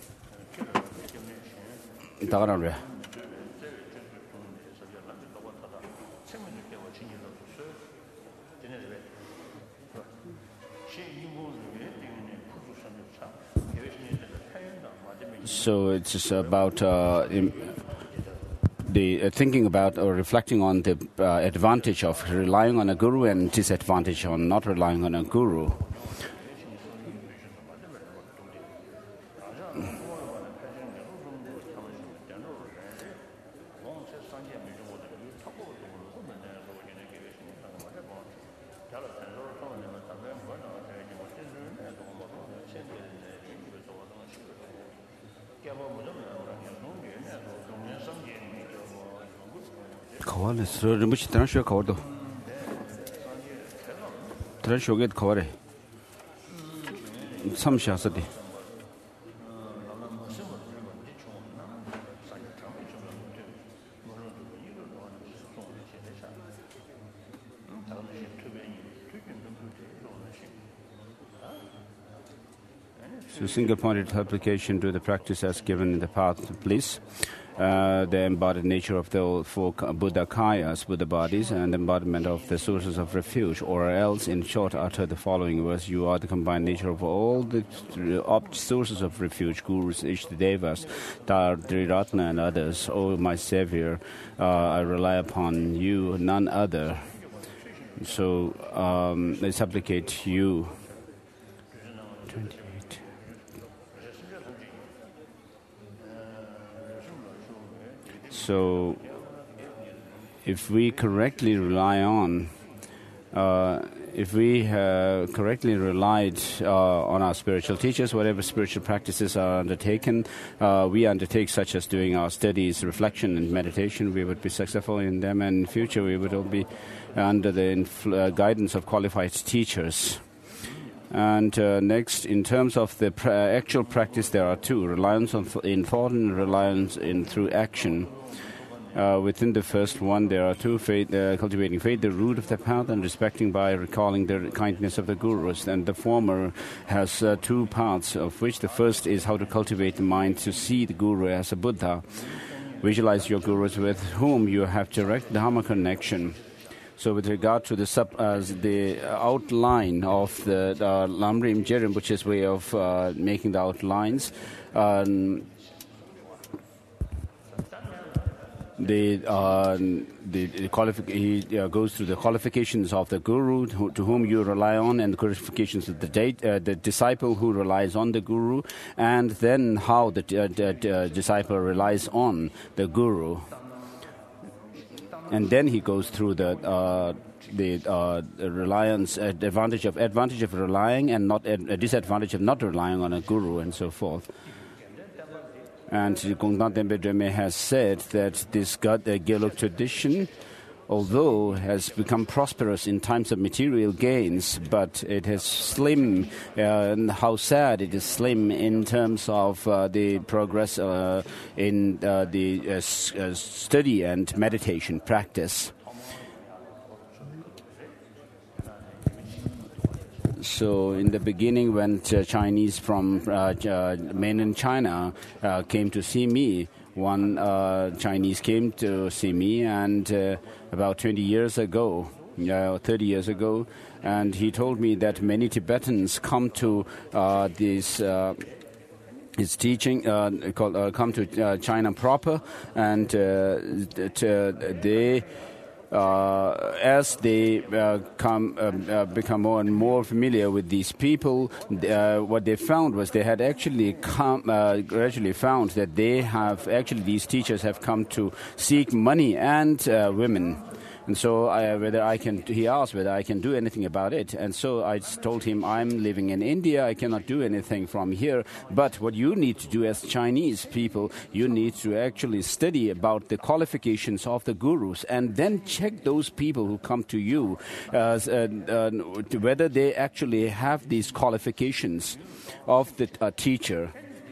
다가나래 So it's about the thinking about or reflecting on the advantage of relying on a guru and disadvantage on not relying on a guru. Rumbuchi transho kawardo. Transho get kaware. Some shasati. So single-pointed application to the practice as given in the path, please. The embodied nature of the 4 Buddha Kayas, Buddha bodies, and embodiment of the sources of refuge, or else, in short, utter the following verse: you are the combined nature of all the sources of refuge, gurus, Ishtadevas, Triratna, and others. O my Savior, I rely upon you, none other. So I supplicate you. 28. So if we correctly rely on if we correctly relied on our spiritual teachers, whatever spiritual practices are undertaken, we undertake, such as doing our studies, reflection, and meditation, we would be successful in them, and in future we would all be under the guidance of qualified teachers. And next, in terms of the actual practice, there are two: reliance in thought and reliance through action. Within the first one, there are two: faith, cultivating faith, the root of the path, and respecting by recalling the kindness of the gurus. And the former has two paths, of which the first is how to cultivate the mind to see the guru as a Buddha. Visualize your gurus with whom you have direct Dharma connection. So with regard to the outline of the Lamrim Jerim, which is way of making the outlines, he goes through the qualifications of the guru to whom you rely on, and the qualifications of the disciple who relies on the guru, and then how the disciple relies on the guru. And then he goes through the reliance, advantage of relying, and not a disadvantage of not relying on a guru, and so forth. And Gongdan Denpa Dreme has said that this Gelug tradition, although has become prosperous in times of material gains, but it has slim, and how sad it is slim in terms of the progress in the study and meditation practice. So in the beginning, when Chinese from mainland China came to see me, one Chinese came to see me, and about 20 years ago, 30 years ago, and he told me that many Tibetans come to his teaching, come to China proper, and they as they become more and more familiar with these people, what they found was they had actually gradually found that these teachers have come to seek money and women. And so he asked whether I can do anything about it. And so I told him, I'm living in India, I cannot do anything from here. But what you need to do as Chinese people, you need to actually study about the qualifications of the gurus, and then check those people who come to you, whether they actually have these qualifications of the teacher.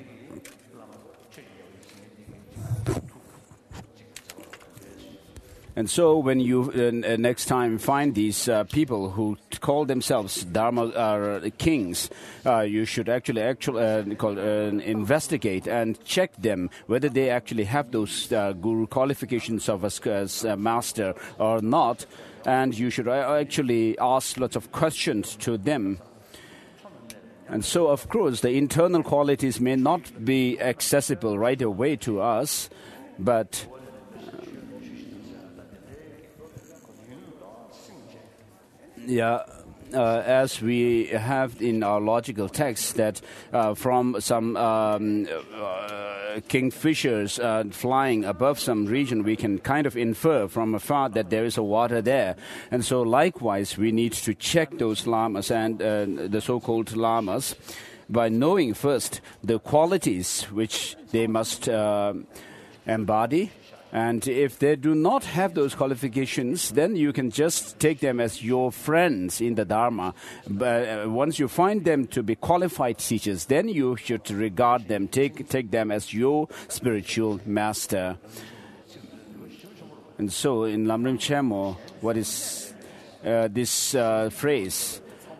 And so when you next time find these people who call themselves Dharma kings, you should actually investigate and check them whether they actually have those guru qualifications of as a master or not. And you should actually ask lots of questions to them. And so, of course, the internal qualities may not be accessible right away to us, but as we have in our logical text that from some kingfishers flying above some region, we can kind of infer from afar that there is a water there. And so likewise, we need to check those lamas and the so-called lamas by knowing first the qualities which they must embody. And if they do not have those qualifications, then you can just take them as your friends in the Dharma. But once you find them to be qualified teachers, then you should regard them, take them as your spiritual master. And so in Lamrim Chemo, what is this phrase?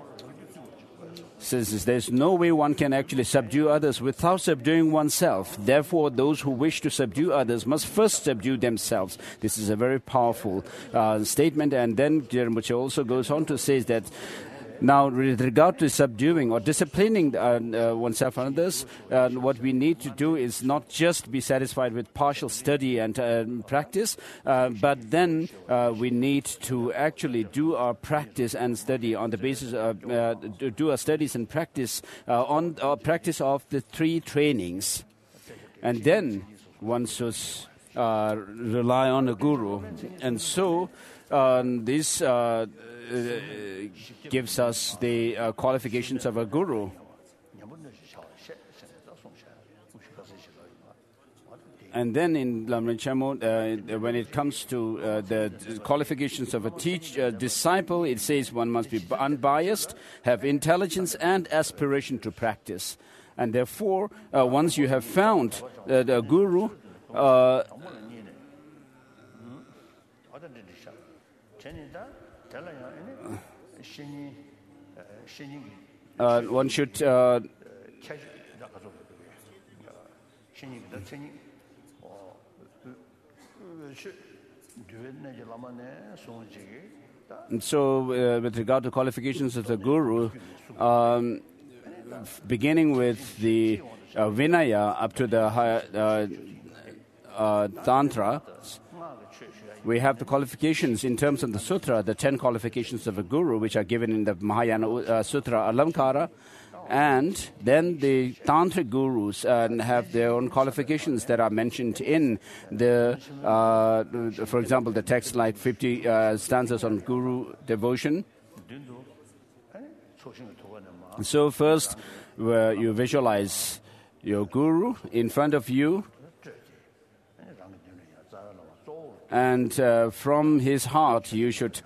Says there's no way one can actually subdue others without subduing oneself. Therefore, those who wish to subdue others must first subdue themselves. This is a very powerful statement. And then Rinpoche also goes on to say that now, with regard to subduing or disciplining oneself and others, what we need to do is not just be satisfied with partial study and practice, but then we need to actually do our practice and study on the basis of do our studies and practice on practice of the three trainings, and then one should rely on a guru, and so. this gives us the qualifications of a guru. And then in Lamrim Chenmo, when it comes to the qualifications of a disciple, it says one must be unbiased, have intelligence and aspiration to practice. And therefore, once you have found the guru, one should and so with regard to qualifications of the guru, beginning with the Vinaya up to the Tantra, we have the qualifications in terms of the sutra, the 10 qualifications of a guru, which are given in the Mahayana Sutra Alamkara. And then the Tantric gurus have their own qualifications that are mentioned in the, for example, the text like 50 stanzas on guru devotion. So first, you visualize your guru in front of you, and from his heart you should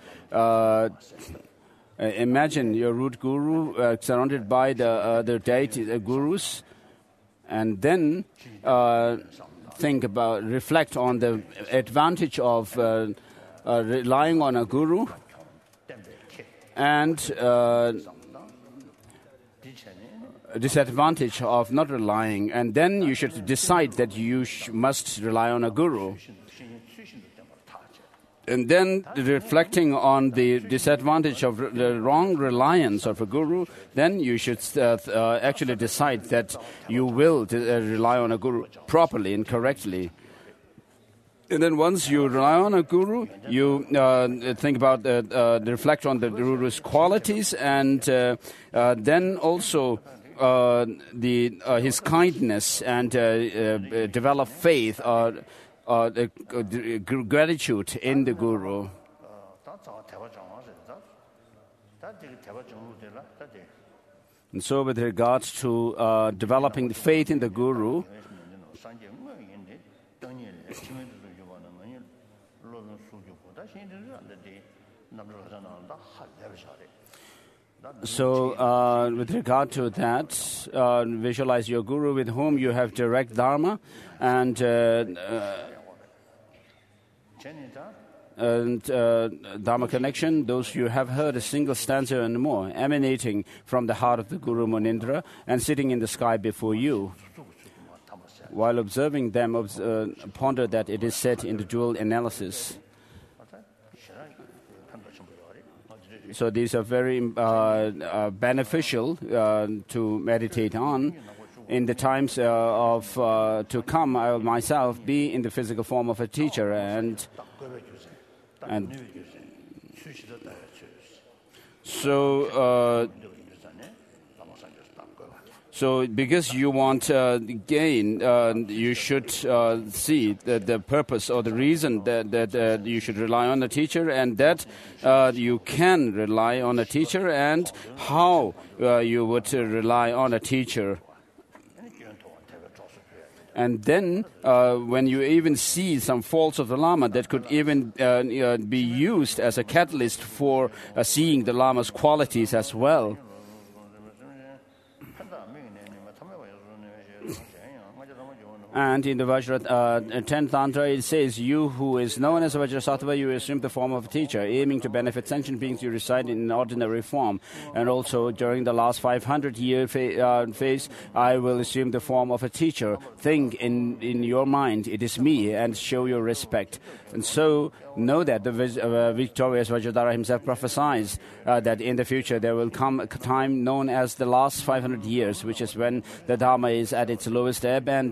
imagine your root guru surrounded by the other deity gurus, and then reflect on the advantage of relying on a guru and disadvantage of not relying, and then you should decide that you must rely on a guru. And then reflecting on the disadvantage of the wrong reliance of a guru, then you should actually decide that you will rely on a guru properly and correctly. And then once you rely on a guru, you think about, reflect on the guru's qualities, and then also his kindness, and develop faith gratitude in the guru. And so with regards to developing the faith in the guru, so with regard to that, visualize your guru with whom you have direct dharma and Dharma connection, those you have heard a single stanza and more, emanating from the heart of the Guru Munindra and sitting in the sky before you. While observing them, ponder that it is said in the dual analysis. So these are very beneficial to meditate on. In the times to come, I will myself be in the physical form of a teacher, and so because you want gain, you should see the purpose or the reason that you should rely on a teacher, and that you can rely on a teacher, and how you would rely on a teacher. And then when you even see some faults of the Lama, that could even be used as a catalyst for seeing the Lama's qualities as well. And in the Vajra 10th Tantra, it says, "You who is known as a Vajrasattva, you assume the form of a teacher, aiming to benefit sentient beings. You reside in an ordinary form." And also, during the last 500-year phase, I will assume the form of a teacher. Think in your mind, it is me, and show your respect. And so, know that the victorious Vajradhara himself prophesies that in the future there will come a time known as the last 500 years, which is when the Dharma is at its lowest ebb, and a time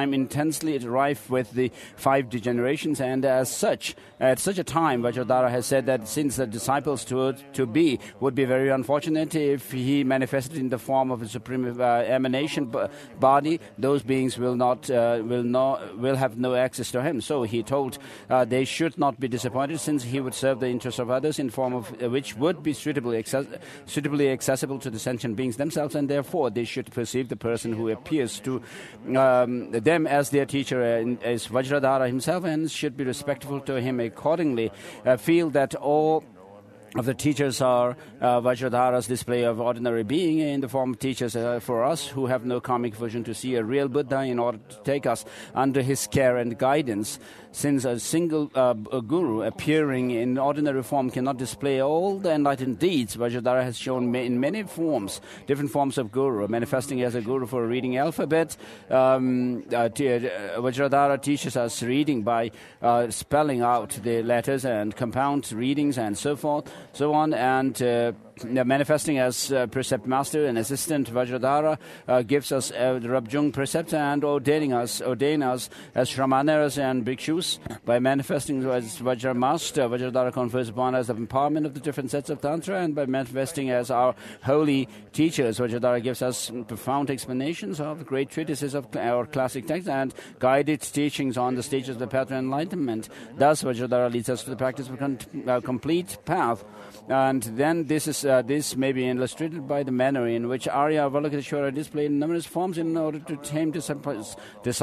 time intensely rife with the 5 degenerations, and as such, at such a time, Vajradhara has said that since the disciples to be would be very unfortunate if he manifested in the form of a supreme emanation body, those beings will have no access to him. So he told they should not be disappointed, since he would serve the interests of others in form of which would be suitably accessible to the sentient beings themselves, and therefore they should perceive the person who appears to them as their teacher as Vajradhara himself, and should be respectful to him accordingly. Feel that all of the teachers are Vajradhara's display of ordinary being in the form of teachers for us who have no karmic vision to see a real Buddha in order to take us under his care and guidance. Since a single guru appearing in ordinary form cannot display all the enlightened deeds, Vajradhara has shown in many forms, different forms of guru, manifesting as a guru for reading alphabet. Vajradhara teaches us reading by spelling out the letters and compound readings and so forth, so on, and manifesting as precept master and assistant. Vajradhara gives us Rabjung precepts and ordain us as Shramaneras and Bhikshus. By manifesting as Vajra master, Vajradhara confers upon us the empowerment of the different sets of Tantra, and by manifesting as our holy teachers, Vajradhara gives us profound explanations of great treatises of our classic texts and guided teachings on the stages of the path to enlightenment. Thus, Vajradhara leads us to the practice of a complete path. And then this may be illustrated by the manner in which Arya Avalokiteshvara displayed in numerous forms in order to tame disciples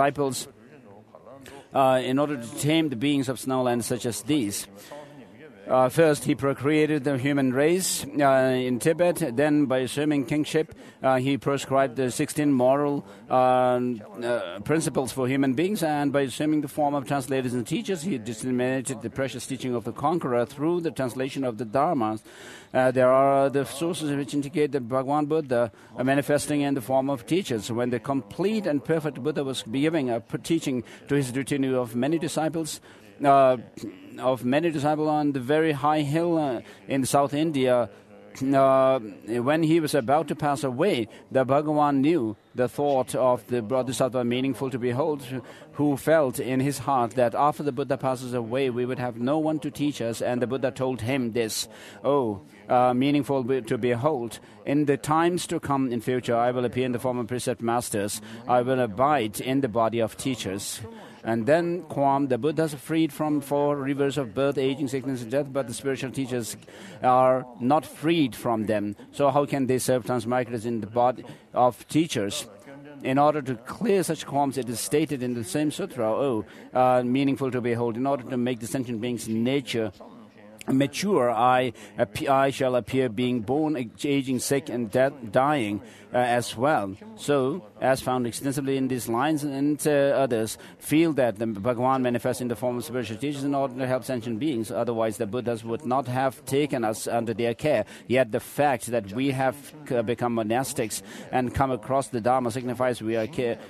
in order to tame the beings of snowland such as these. First, he procreated the human race in Tibet. Then, by assuming kingship, he prescribed the 16 moral principles for human beings. And by assuming the form of translators and teachers, he disseminated the precious teaching of the conqueror through the translation of the Dharmas. There are the sources which indicate that Bhagavan Buddha manifesting in the form of teachers. When the complete and perfect Buddha was giving a teaching to his retinue of many disciples on the very high hill in South India, when he was about to pass away, the Bhagavan knew the thought of the Bodhisattva meaningful to behold, who felt in his heart that after the Buddha passes away, we would have no one to teach us. And the Buddha told him this, meaningful to behold, in the times to come in future, I will appear in the form of precept masters. I will abide in the body of teachers. And then, the Buddhas are freed from 4 rivers of birth, aging, sickness, and death, but the spiritual teachers are not freed from them. So how can they serve transmigrators in the body of teachers? In order to clear such qualms, it is stated in the same sutra, meaningful to behold, in order to make the sentient being's nature mature, I shall appear being born, aging, sick, and dying as well. So, as found extensively in these lines and others, feel that the Bhagavan manifests in the form of spiritual teachers in order to help sentient beings. Otherwise, the Buddhas would not have taken us under their care. Yet the fact that we have become monastics and come across the Dharma signifies we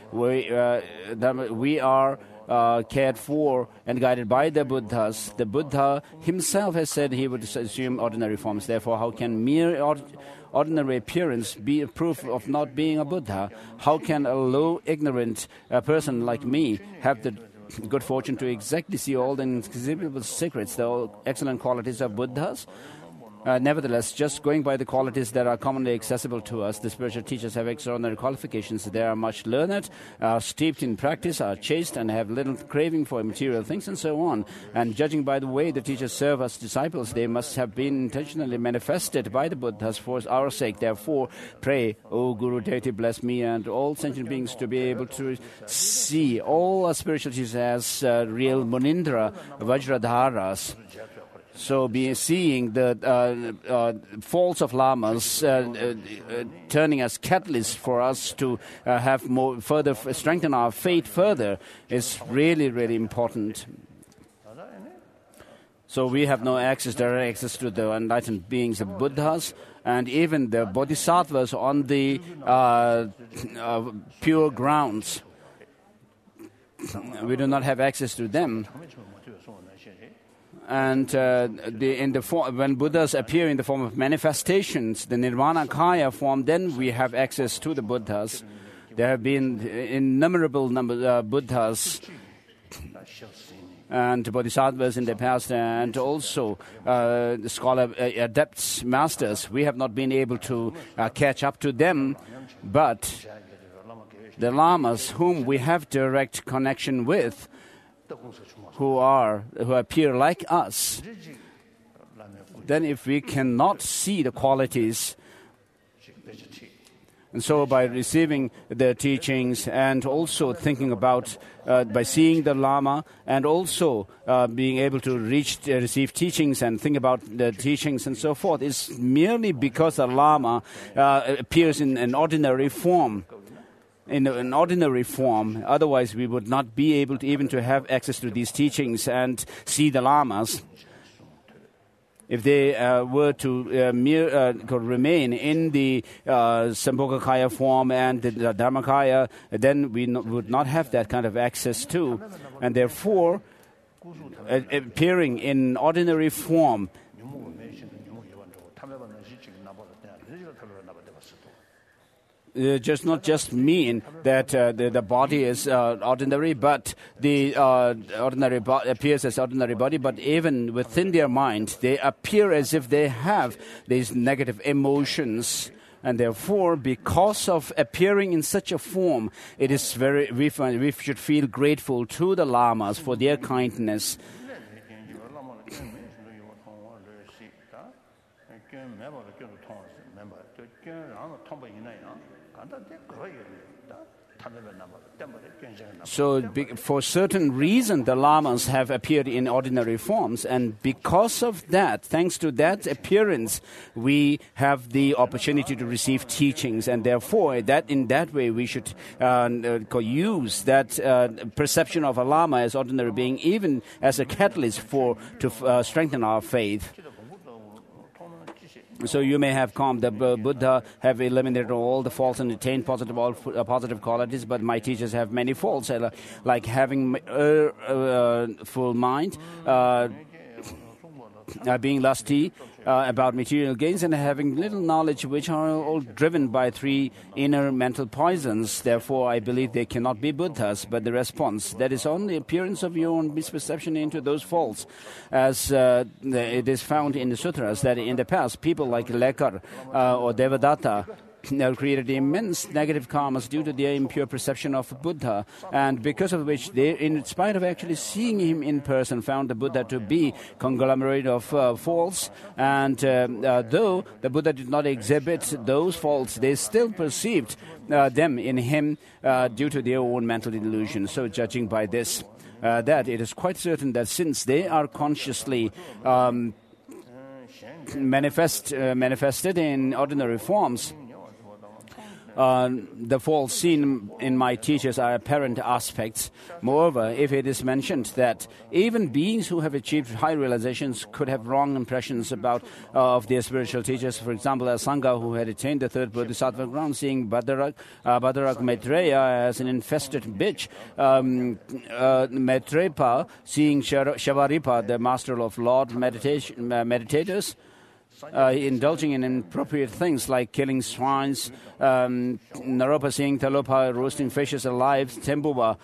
are cared for and guided by the Buddhas. The Buddha himself has said he would assume ordinary forms. Therefore, how can mere ordinary appearance be a proof of not being a Buddha? How can a low, ignorant person like me have the good fortune to exactly see all the inconceivable secrets, the excellent qualities of Buddhas? Nevertheless, just going by the qualities that are commonly accessible to us, the spiritual teachers have extraordinary qualifications. They are much learned, are steeped in practice, are chaste, and have little craving for material things, and so on. And judging by the way the teachers serve as disciples, they must have been intentionally manifested by the Buddhas for our sake. Therefore, pray, O Guru Deity, bless me and all sentient beings to be able to see all our spiritual teachers as real Munindra Vajradharas. So, seeing the faults of lamas turning as catalysts for us to have more further strengthen our faith further is really, really important. So we have no direct access to the enlightened beings, the Buddhas, and even the Bodhisattvas on the pure grounds. We do not have access to them. And when Buddhas appear in the form of manifestations, the Nirvana Kaya form, then we have access to the Buddhas. There have been innumerable Buddhas and bodhisattvas in the past, and also scholar adepts, masters. We have not been able to catch up to them, but the lamas whom we have direct connection with, who appear like us, then if we cannot see the qualities, and so by receiving the teachings and also thinking about, by seeing the Lama and also being able to receive teachings and think about the teachings and so forth, is merely because the Lama appears in an ordinary form. In an ordinary form. Otherwise, we would not be able to even to have access to these teachings and see the Lamas. If they were to remain in the Sambhogakaya form and the Dharmakaya, then we would not have that kind of access to. And therefore, appearing in ordinary form, does not just mean that the body is ordinary, but the ordinary appears as ordinary body, but even within their mind, they appear as if they have these negative emotions. And therefore, because of appearing in such a form, it is we should feel grateful to the Lamas for their kindness. So, for certain reason, the Lamas have appeared in ordinary forms, and because of that, thanks to that appearance, we have the opportunity to receive teachings, and therefore, that in that way, we should use that perception of a Lama as ordinary being, even as a catalyst to strengthen our faith. So you may have come, the Buddha have eliminated all the faults and attained positive qualities, but my teachers have many faults, like having full mind, being lusty about material gains, and having little knowledge, which are all driven by three inner mental poisons. Therefore, I believe they cannot be Buddhas. But the response, that is only appearance of your own misperception into those faults. As it is found in the sutras, that in the past, people like Lekar or Devadatta created immense negative karmas due to their impure perception of Buddha, and because of which they, in spite of actually seeing him in person, found the Buddha to be conglomerate of faults, and though the Buddha did not exhibit those faults, they still perceived them in him due to their own mental illusion. So judging by this, that it is quite certain that since they are consciously manifested in ordinary forms, the faults seen in my teachers are apparent aspects. Moreover, if it is mentioned that even beings who have achieved high realizations could have wrong impressions of their spiritual teachers, for example, a Sangha who had attained the third bodhisattva ground, seeing Badarak Maitreya as an infested bitch, Maitreya seeing Shavaripa, the master of Lord meditators, indulging in inappropriate things like killing swines, Naropa seeing Talopa roasting fishes alive, Tembuba,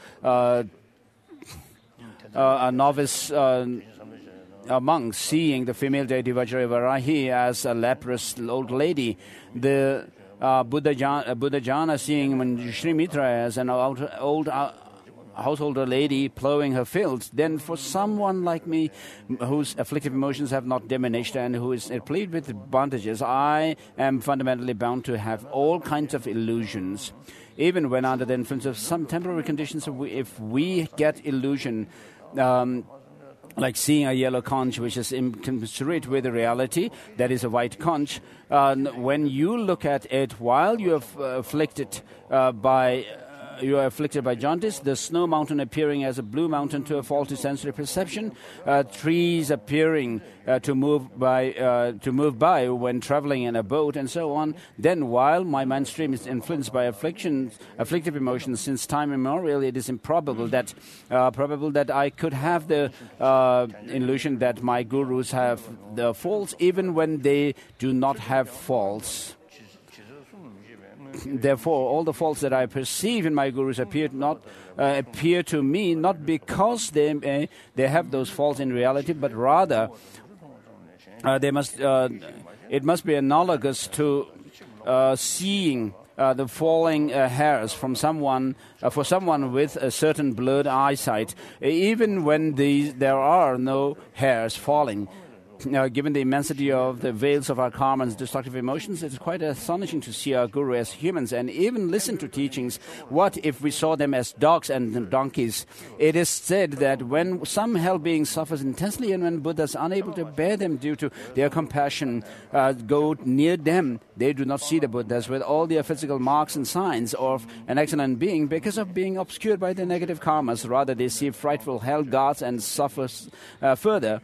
a novice a monk seeing the female deity Vajravarahi as a leprous old lady, the Buddha Jana seeing Sri Mitra as an old householder lady plowing her fields. Then for someone like me whose afflictive emotions have not diminished and who is pleased with bondages, I am fundamentally bound to have all kinds of illusions. Even when under the influence of some temporary conditions, if we get illusion, like seeing a yellow conch which is incommensurate with the reality, that is a white conch, when you look at it while you are afflicted by jaundice, the snow mountain appearing as a blue mountain to a faulty sensory perception, trees appearing to move by when traveling in a boat, and so on. Then, while my mind stream is influenced by afflictive emotions since time immemorial, it is improbable that I could have the illusion that my gurus have the faults, even when they do not have faults. Therefore, all the faults that I perceive in my gurus appear to me not because they have those faults in reality, but rather it must be analogous to seeing the falling hairs from someone for someone with a certain blurred eyesight, even when there are no hairs falling. Given the immensity of the veils of our karma and destructive emotions, it's quite astonishing to see our guru as humans and even listen to teachings. What if we saw them as dogs and donkeys? It is said that when some hell being suffers intensely and when Buddhas, unable to bear them due to their compassion, go near them, they do not see the Buddhas with all their physical marks and signs of an excellent being because of being obscured by the negative karmas. Rather, they see frightful hell gods and suffer further.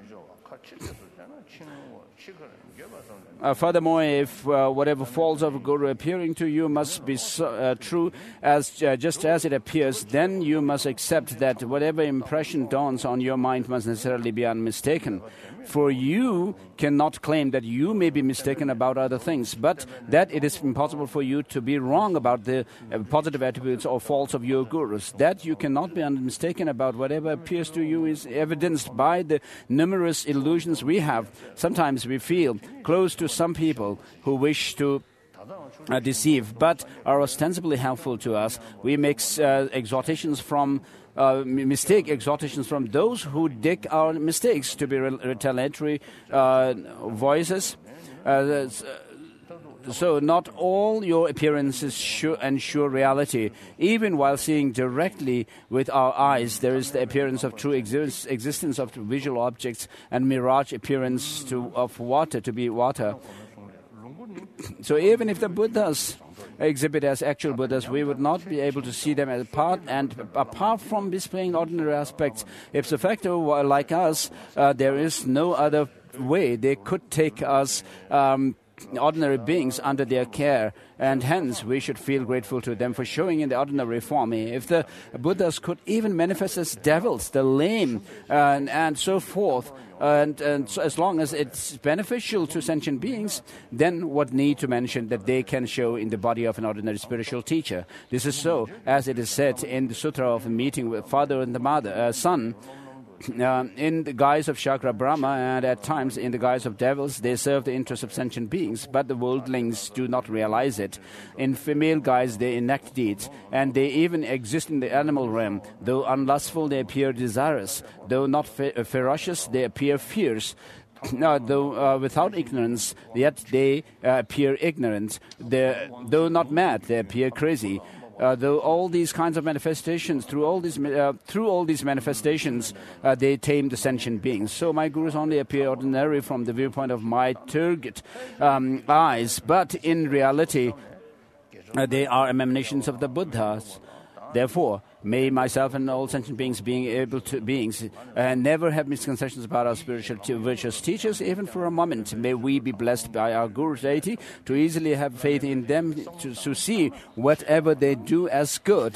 Furthermore, if whatever faults of a guru appearing to you must be true as just as it appears, then you must accept that whatever impression dawns on your mind must necessarily be unmistaken. For you cannot claim that you may be mistaken about other things, but that it is impossible for you to be wrong about the positive attributes or faults of your gurus. That you cannot be mistaken about whatever appears to you is evidenced by the numerous illusions we have. Sometimes we feel close to some people who wish to deceive, but are ostensibly helpful to us. We make exhortations from mistake exhortations from those who dig our mistakes to be retaliatory voices. So not all your appearances ensure reality. Even while seeing directly with our eyes, there is the appearance of true existence of visual objects and mirage appearance of water to be water. So even if the Buddhas exhibit as actual Buddhas, we would not be able to see them as apart from displaying ordinary aspects. If the factor were like us, there is no other way they could take us ordinary beings under their care, and hence we should feel grateful to them for showing in the ordinary form. If the Buddhas could even manifest as devils, the lame, and so forth, and so as long as it's beneficial to sentient beings, then what need to mention that they can show in the body of an ordinary spiritual teacher? This is so, as it is said in the Sutra of a meeting with father and the son. In the guise of Shakra Brahma and at times in the guise of devils, they serve the interests of sentient beings, but the worldlings do not realize it. In female guise, they enact deeds, and they even exist in the animal realm. Though unlustful, they appear desirous. Though not ferocious, they appear fierce. Though without ignorance, yet they appear ignorant. Though not mad, they appear crazy. Though all these kinds of manifestations, through all these manifestations, they tame the sentient beings. So my gurus only appear ordinary from the viewpoint of my turgid eyes, but in reality, they are emanations of the Buddhas. Therefore, may myself and all sentient beings never have misconceptions about our spiritual virtuous teachers, even for a moment. May we be blessed by our Guru deity to easily have faith in them, to see whatever they do as good.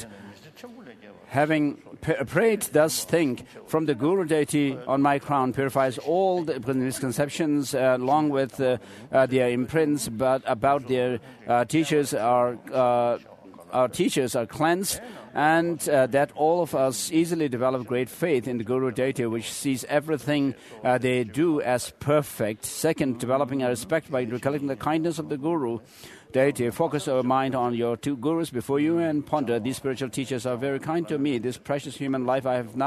Having prayed thus, think from the Guru deity on my crown purifies all the misconceptions along with their imprints, but about their teachers our teachers are cleansed, and that all of us easily develop great faith in the Guru deity, which sees everything they do as perfect. Second, developing a respect by recollecting the kindness of the Guru deity. Focus our mind on your two gurus before you and ponder. These spiritual teachers are very kind to me. This precious human life I have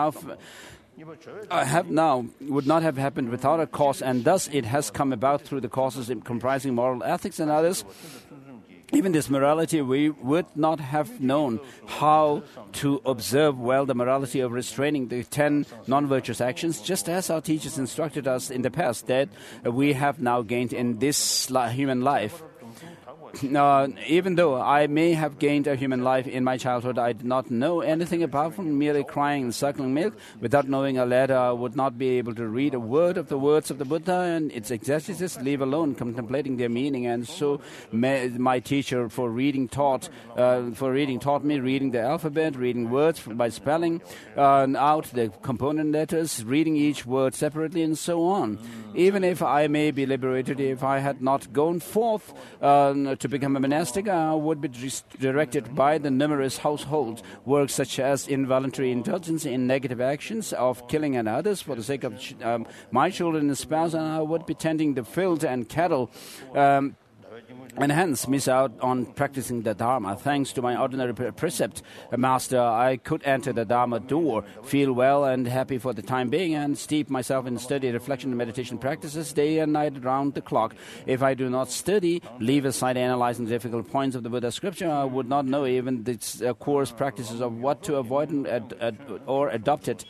now would not have happened without a cause, and thus it has come about through the causes comprising moral ethics and others. Even this morality, we would not have known how to observe well the morality of restraining the 10 non-virtuous actions, just as our teachers instructed us in the past, that we have now gained in this human life. Even though I may have gained a human life in my childhood, I did not know anything apart from merely crying and suckling milk. Without knowing a letter, I would not be able to read a word of the words of the Buddha and its exegesis, leave alone contemplating their meaning. And so my teacher for reading taught me reading the alphabet, reading words by spelling out the component letters, reading each word separately, and so on. Even if I may be liberated, if I had not gone forth to become a monastic, I would be directed by the numerous household works such as involuntary indulgence in negative actions of killing and others for the sake of my children and spouse, and I would be tending the field and cattle, and hence miss out on practicing the Dharma. Thanks to my ordinary precept master, I could enter the Dharma door, feel well and happy for the time being, and steep myself in study, reflection, and meditation practices day and night round the clock. If I do not study, leave aside analyzing the difficult points of the Buddha scripture, I would not know even the coarse practices of what to avoid or adopt it.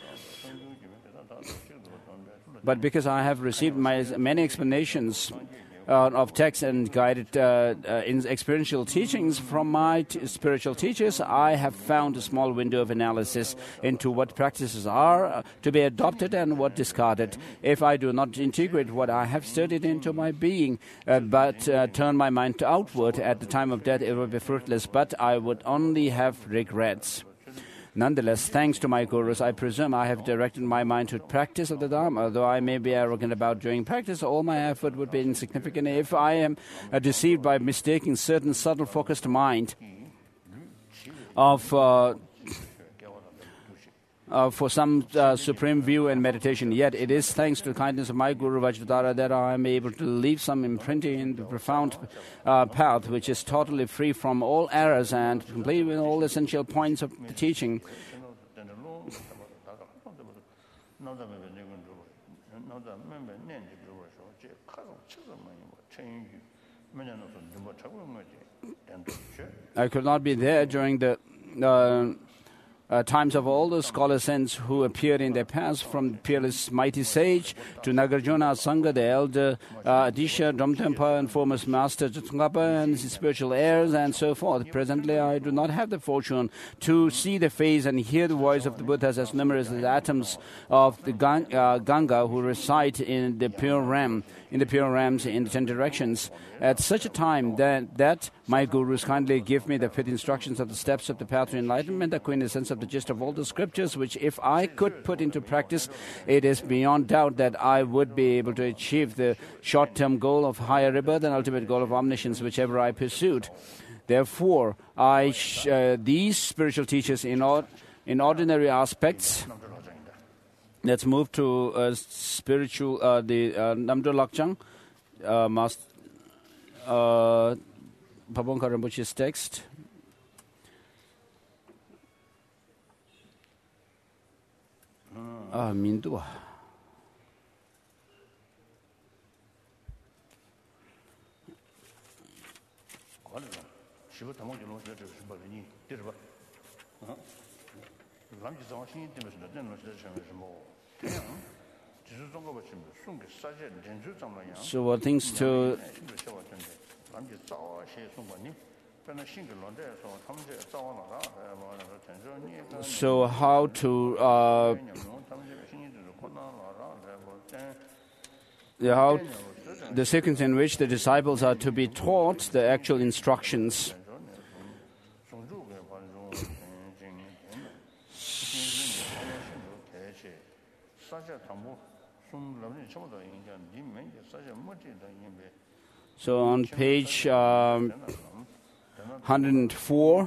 But because I have received many explanations of text and guided in experiential teachings from my spiritual teachers, I have found a small window of analysis into what practices are to be adopted and what discarded. If I do not integrate what I have studied into my being, but turn my mind outward at the time of death, it will be fruitless, but I would only have regrets. Nonetheless, thanks to my gurus, I presume I have directed my mind to practice of the Dharma. Though I may be arrogant about doing practice, all my effort would be insignificant if I am deceived by mistaking certain subtle focused mind for some supreme view and meditation. Yet it is thanks to the kindness of my Guru Vajradhara that I am able to leave some imprinting in the profound path which is totally free from all errors and complete with all essential points of the teaching. I could not be there during the times of all the scholar saints who appeared in their past, from peerless mighty sage to Nagarjuna Sangha, the elder Adisha, Dhamma, and foremost master Tsongkhapa and his spiritual heirs, and so forth. Presently, I do not have the fortune to see the face and hear the voice of the Buddhas as numerous as atoms of the Ganga who reside in the pure realm, in the 10 directions. At such a time that my gurus kindly give me the 5 instructions of the steps of the path to enlightenment, the quintessence of the gist of all the scriptures, which if I could put into practice, it is beyond doubt that I would be able to achieve the short-term goal of higher rebirth and ultimate goal of omniscience, whichever I pursued. Therefore, these spiritual teachers in ordinary aspects. Let's move to spiritual, the Namdro Lakchang, Pabongka Rinpoche's text. Mindua. So what things to so how to how the sequence in which the disciples are to be taught the actual instructions. So on page 104,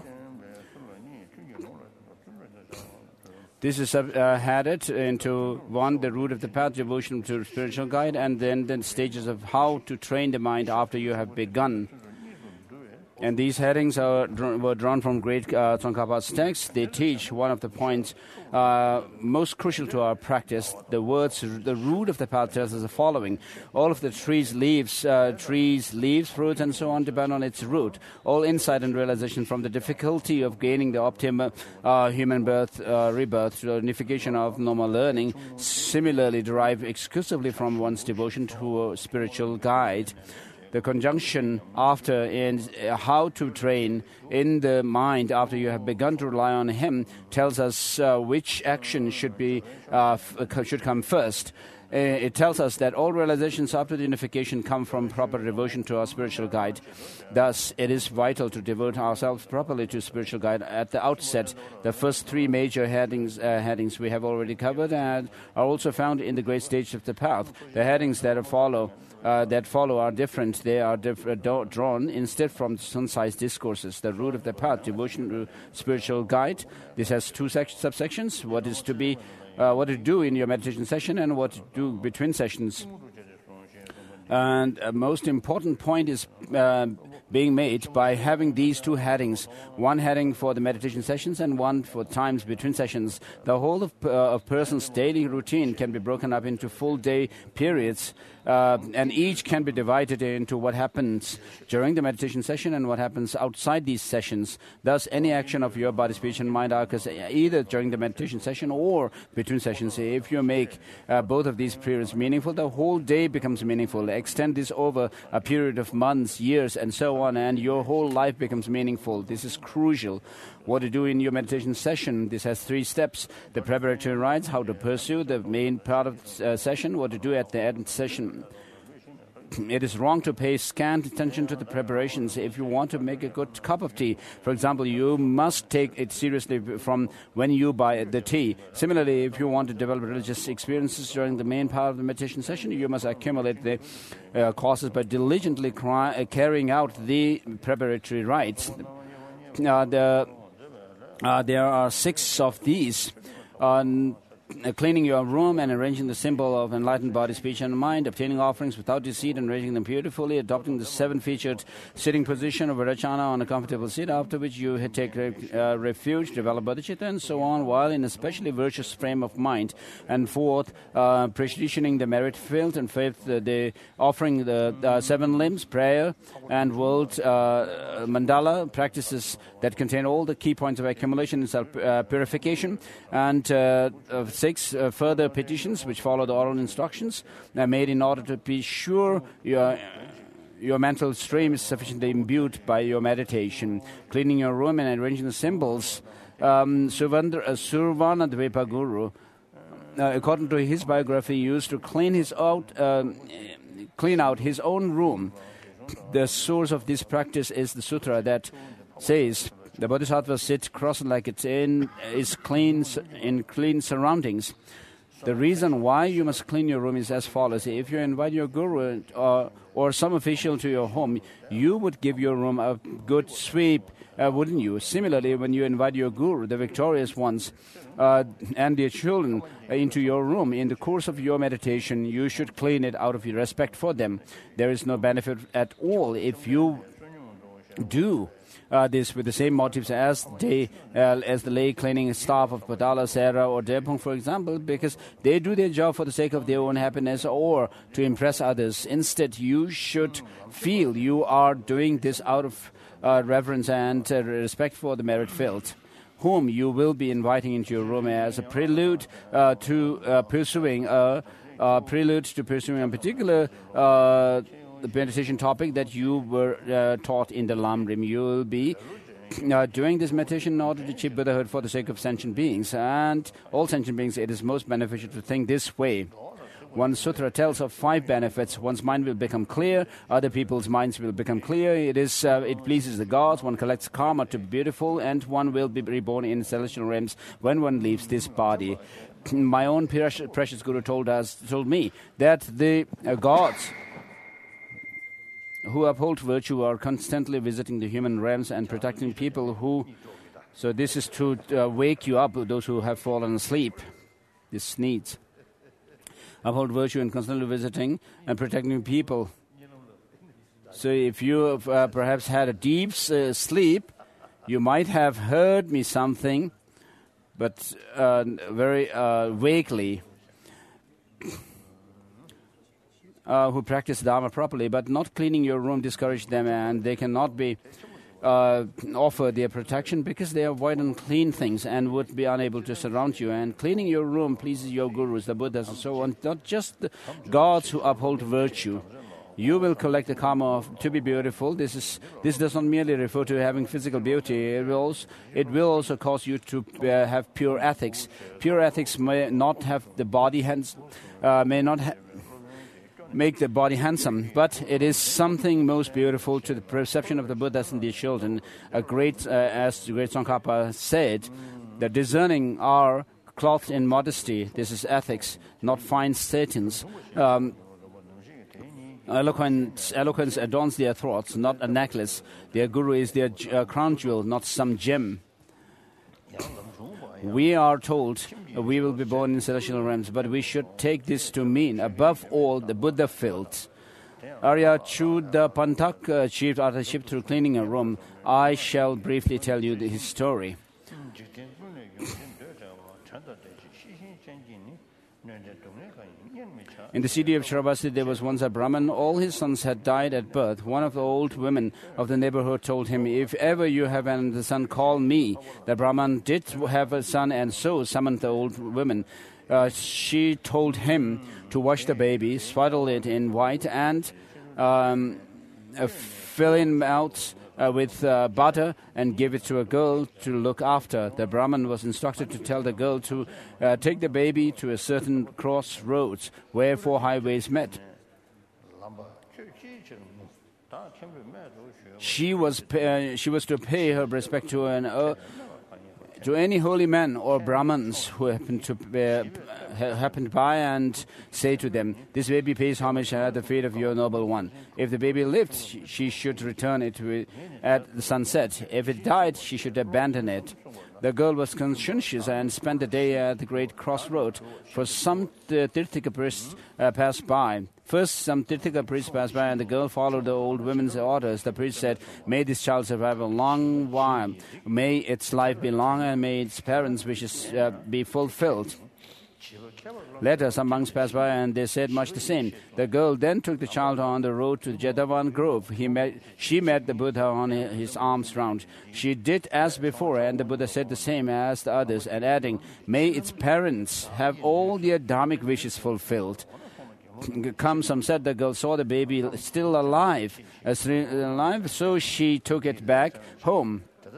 this is headed into 1, the route of the path, devotion to spiritual guide, and then the stages of how to train the mind after you have begun. And these headings were drawn from great Tsongkhapa's text. They teach one of the points most crucial to our practice. The root of the path tells us the following. All of the trees, leaves, fruits, and so on depend on its root. All insight and realization from the difficulty of gaining the optimum human birth, rebirth, to the unification of normal learning, similarly derive exclusively from one's devotion to a spiritual guide. The conjunction after in how to train in the mind after you have begun to rely on Him tells us which action should come first. it tells us that all realizations after the unification come from proper devotion to our spiritual guide. Thus, it is vital to devote ourselves properly to spiritual guide. At the outset, the first three major headings we have already covered and are also found in the great stage of the path. The headings that follow are different. They are drawn instead from concise discourses. The root of the path, devotion to spiritual guide. This has two subsections: what to do in your meditation session and what to do between sessions. And a most important point is being made by having these two headings, one heading for the meditation sessions and one for times between sessions. The whole of a person's daily routine can be broken up into full day periods, and each can be divided into what happens during the meditation session and what happens outside these sessions. Thus, any action of your body, speech, and mind occurs either during the meditation session or between sessions. If you make both of these periods meaningful, the whole day becomes meaningful. Extend this over a period of months, years, and so on, and your whole life becomes meaningful. This is crucial. What to do in your meditation session. This has 3 steps. The preparatory rites, how to pursue the main part of the session, what to do at the end session. It is wrong to pay scant attention to the preparations. If you want to make a good cup of tea, for example, you must take it seriously from when you buy the tea. Similarly, if you want to develop religious experiences during the main part of the meditation session, you must accumulate the causes by diligently carrying out the preparatory rites. There are 6 of these. Cleaning your room and arranging the symbol of enlightened body, speech, and mind, obtaining offerings without deceit and arranging them beautifully, adopting the 7-featured sitting position of Virachana on a comfortable seat, after which you take refuge, develop bodhicitta, and so on, while in a specially virtuous frame of mind. And fourth, petitioning the merit field, and fifth, the offering the 7 limbs, prayer, and world mandala practices that contain all the key points of accumulation and self-purification, and 6 further petitions which follow the oral instructions made in order to be sure your mental stream is sufficiently imbued by your meditation. Cleaning your room and arranging the symbols. Survana Dvipa Guru, according to his biography, used to clean out his own room. The source of this practice is the sutra that says, the bodhisattvas sit cross-legged in clean surroundings. The reason why you must clean your room is as follows. If you invite your guru or some official to your home, you would give your room a good sweep, wouldn't you? Similarly, when you invite your guru, the victorious ones, and their children into your room, in the course of your meditation, you should clean it out of your respect for them. There is no benefit at all if you do this with the same motives as the lay cleaning staff of Patala, Sera, or Drepung, for example, because they do their job for the sake of their own happiness or to impress others. Instead, you should feel you are doing this out of reverence and respect for the merit field, whom you will be inviting into your room as a prelude to pursuing a particular the meditation topic that you were taught in the Lamrim. You will be doing this meditation in order to achieve Buddhahood for the sake of sentient beings. And all sentient beings, it is most beneficial to think this way. One sutra tells of 5 benefits. One's mind will become clear. Other people's minds will become clear. It pleases the gods. One collects karma to be beautiful. And one will be reborn in celestial realms when one leaves this body. My own precious Guru told me that the gods who uphold virtue are constantly visiting the human realms and protecting people who... So this is to wake you up, those who have fallen asleep. This needs. Uphold virtue and constantly visiting and protecting people. So if you have perhaps had a deep sleep, you might have heard me something, but very vaguely. Who practice Dharma properly, but not cleaning your room discourage them, and they cannot be offered their protection because they avoid unclean things and would be unable to surround you. And cleaning your room pleases your gurus, the Buddhas, and so on, not just the gods who uphold virtue. You will collect the karma to be beautiful. This does not merely refer to having physical beauty. It will also cause you to have pure ethics. Pure ethics may not have the body make the body handsome, but it is something most beautiful to the perception of the Buddhas and their children. As the great Tsongkhapa said, the discerning are clothed in modesty. This is ethics, not fine satins. Eloquence adorns their throats, not a necklace. Their guru is their crown jewel, not some gem. We are told we will be born in celestial realms, but we should take this to mean, above all, the Buddha filth. Arya Chuddapantaka achieved artistship through cleaning a room. I shall briefly tell you his story. In the city of Shravasti, there was once a Brahman. All his sons had died at birth. One of the old women of the neighborhood told him, "If ever you have a son, call me." The Brahman did have a son and so summoned the old woman. She told him to wash the baby, swaddle it in white, and fill him out with butter and give it to a girl to look after. The Brahman was instructed to tell the girl to take the baby to a certain crossroads where 4 highways met. She was to pay her respect to any holy man or Brahmins who happened by and say to them, "This baby pays homage at the feet of your noble one." If the baby lived, she should return it at the sunset. If it died, she should abandon it. The girl was conscientious and spent the day at the great crossroad. For some Tirthika priests passed by. First, some Tirthika priests passed by, and the girl followed the old women's orders. The priest said, "May this child survive a long while. May its life be long, and may its parents' wishes be fulfilled." Later, some monks passed by, and they said much the same. The girl then took the child on the road to Jadavan Grove. She met the Buddha on his arms round. She did as before, and the Buddha said the same as the others, and adding, "May its parents have all their dharmic wishes fulfilled." Some said the girl saw the baby still alive, so she took it back home.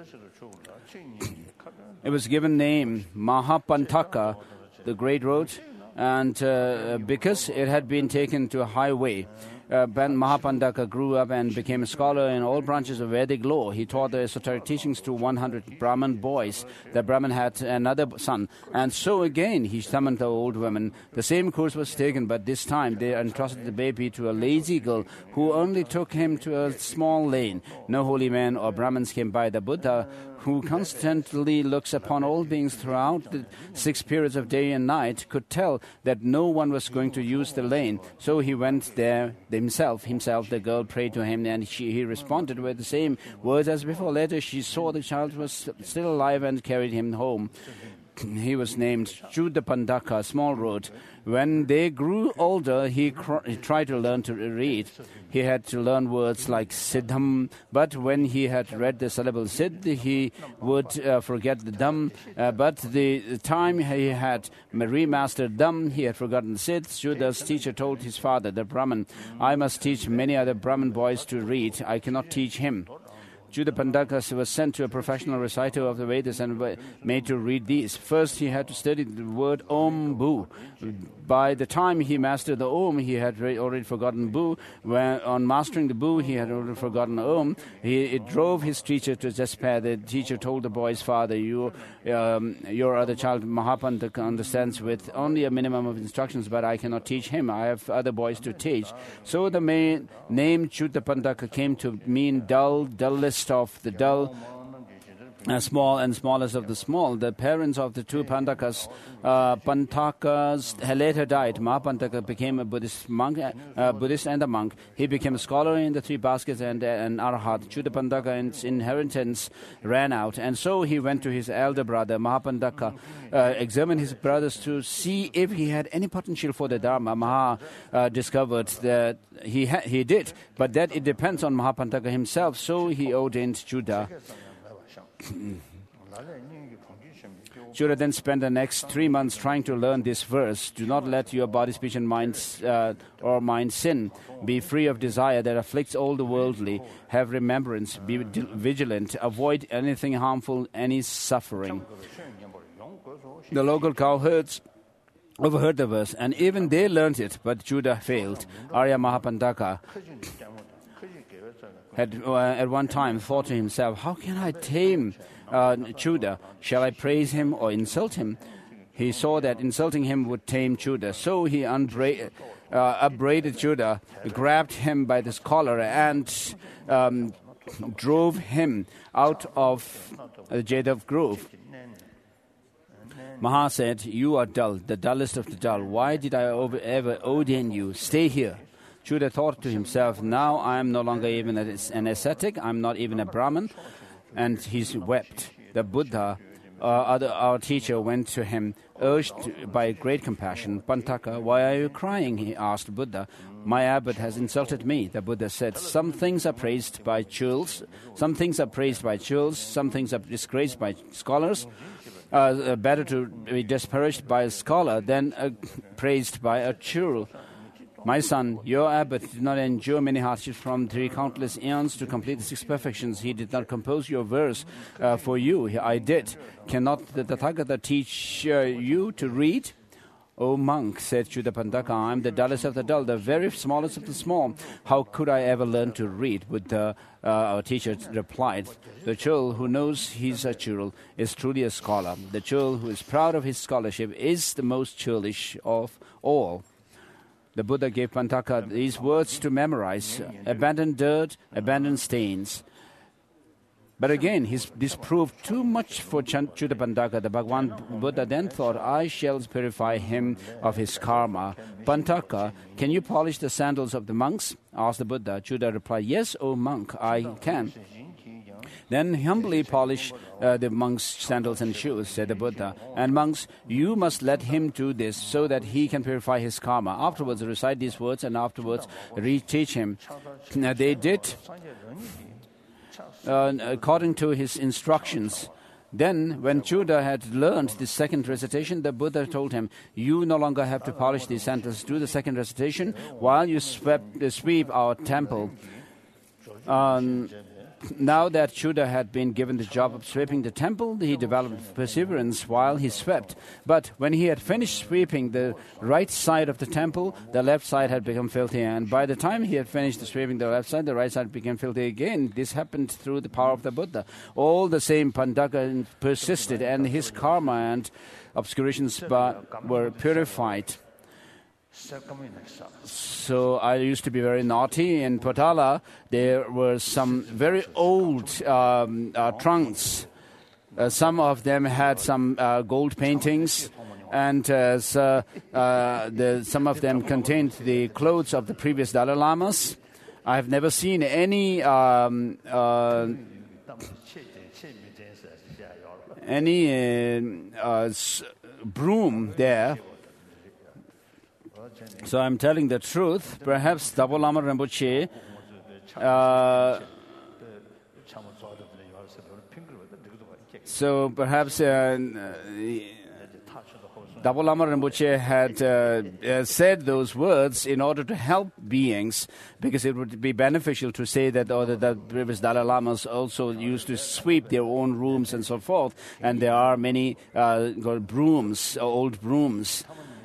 It was given name Mahapantaka, the great road, and because it had been taken to a highway. Mahapantaka grew up and became a scholar in all branches of Vedic law. He taught the esoteric teachings to 100 Brahman boys. The Brahman had another son, and so again he summoned the old woman. The same course was taken, but this time they entrusted the baby to a lazy girl who only took him to a small lane. No holy man or Brahmins came by. The Buddha, who constantly looks upon all beings throughout the 6 periods of day and night, could tell that no one was going to use the lane. So he went there himself. The girl prayed to him, and he responded with the same words as before. Later, she saw the child was still alive and carried him home. He was named Chuddapantaka, small road. When they grew older, he tried to learn to read. He had to learn words like Siddham, but when he had read the syllable Siddh, he would forget the Dham. But the time he had remastered Dham, he had forgotten Siddh. Chuda's teacher told his father, the Brahman, "I must teach many other Brahman boys to read. I cannot teach him." Chuddapantaka was sent to a professional reciter of the Vedas and made to read these. First, he had to study the word Om Bu. By the time he mastered the Om, he had already forgotten Bu. On mastering the Bu, he had already forgotten Om. It drove his teacher to despair. The teacher told the boy's father, your other child, Mahapantaka, understands with only a minimum of instructions, but I cannot teach him. I have other boys to teach." So the name Chuddapantaka came to mean dullest of the dull, small and smallest of the small. The parents of the two Pantakas later died. Mahapantaka became a Buddhist and a monk. He became a scholar in the 3 baskets and an arhat. Chuddapantaka's inheritance ran out, and so he went to his elder brother. Mahapantaka examined his brothers to see if he had any potential for the Dharma. Discovered that he did, but that it depends on Mahapantaka himself, so he ordained Chuda. Judah then spent the next 3 months trying to learn this verse. Do not let your body, speech, and mind sin. Be free of desire that afflicts all the worldly. Have remembrance. Be vigilant. Avoid anything harmful, any suffering. The local cowherds overheard the verse, and even they learned it, but Judah failed. Arya Mahapandaka had at one time thought to himself, how can I tame Judah? Shall I praise him or insult him? He saw that insulting him would tame Judah. So he upbraided Judah, grabbed him by the collar, and drove him out of the Jadev Grove. Maha said, you are dull, the dullest of the dull. Why did I ever ordain you? Stay here. Judah thought to himself, now I am no longer even an ascetic, I am not even a Brahmin. And he wept. The Buddha, our teacher, went to him, urged by great compassion. Pantaka, why are you crying? He asked Buddha. My abbot has insulted me. The Buddha said, some things are praised by churls, some things are disgraced by scholars. Better to be disparaged by a scholar than praised by a churl. My son, your abbot did not endure many hardships from 3 countless eons to complete the 6 perfections. He did not compose your verse for you. I did. Cannot the Tathagata teach you to read? O monk, said Chudapandaka, I am the dullest of the dull, the very smallest of the small. How could I ever learn to read? Buddha, our teacher, replied, the churl who knows he's a churl is truly a scholar. The churl who is proud of his scholarship is the most churlish of all. The Buddha gave Pantaka these words to memorize: abandon dirt, abandon stains. But again, this proved too much for Chudapandaka. The Bhagwan Buddha then thought, I shall purify him of his karma. Pantaka, can you polish the sandals of the monks? Asked the Buddha. Chuda replied, yes, O monk, I can. Then humbly polish the monks' sandals and shoes, said the Buddha. And monks, you must let him do this so that he can purify his karma. Afterwards, recite these words and afterwards reteach him. They did according to his instructions. Then, when Chuda had learned the second recitation, the Buddha told him, you no longer have to polish these sandals. Do the second recitation while you sweep our temple. Now that Chuda had been given the job of sweeping the temple, he developed perseverance while he swept. But when he had finished sweeping the right side of the temple, the left side had become filthy. And by the time he had finished sweeping the left side, the right side became filthy again. This happened through the power of the Buddha. All the same, Pandaka persisted, and his karma and obscurations were purified. So I used to be very naughty. In Potala, there were some very old trunks. Some of them had some gold paintings, and some of them contained the clothes of the previous Dalai Lamas. I have never seen any broom there. So I'm telling the truth. Perhaps Dalai Lama Rinpoche so perhaps Dalai Lama Rinpoche had said those words in order to help beings, because it would be beneficial to say that the previous Dalai Lamas also used to sweep their own rooms and so forth, and there are many brooms, old brooms.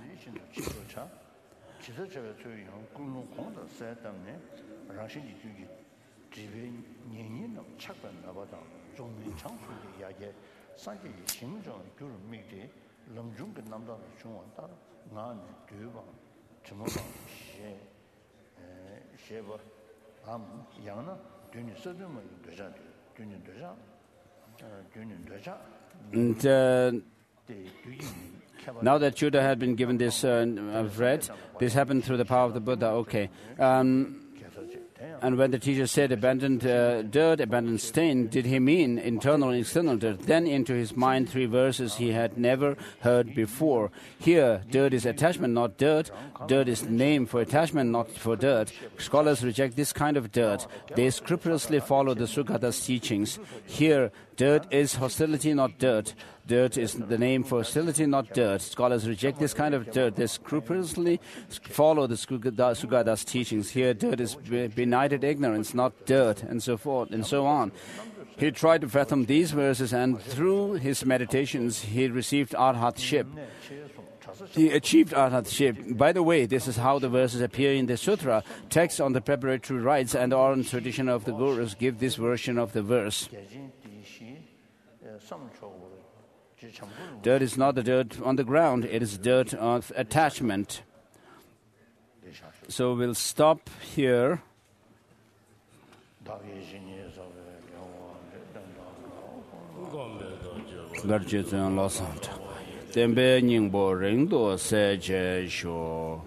And now that Chuda had been given this, I've read, this happened through the power of the Buddha. Okay. And when the teacher said abandoned dirt, abandoned stain, did he mean internal and external dirt? Then into his mind 3 verses he had never heard before. Here, dirt is attachment, not dirt. Dirt is name for attachment, not for dirt. Scholars reject this kind of dirt. They scrupulously follow the Sugata's teachings. Here, dirt is hostility, not dirt. Dirt is the name for hostility, not dirt. Scholars reject this kind of dirt. They scrupulously follow the Sugata's teachings. Here, dirt is benighted ignorance, not dirt, and so forth, and so on. He tried to fathom these verses, and through his meditations, he received arhatship. He achieved arhatship. By the way, this is how the verses appear in the sutra. Texts on the preparatory rites and oral tradition of the gurus give this version of the verse. Dirt is not the dirt on the ground, it is dirt of attachment. So we'll stop here. Tembe Ningbo Ringdo Seje Sho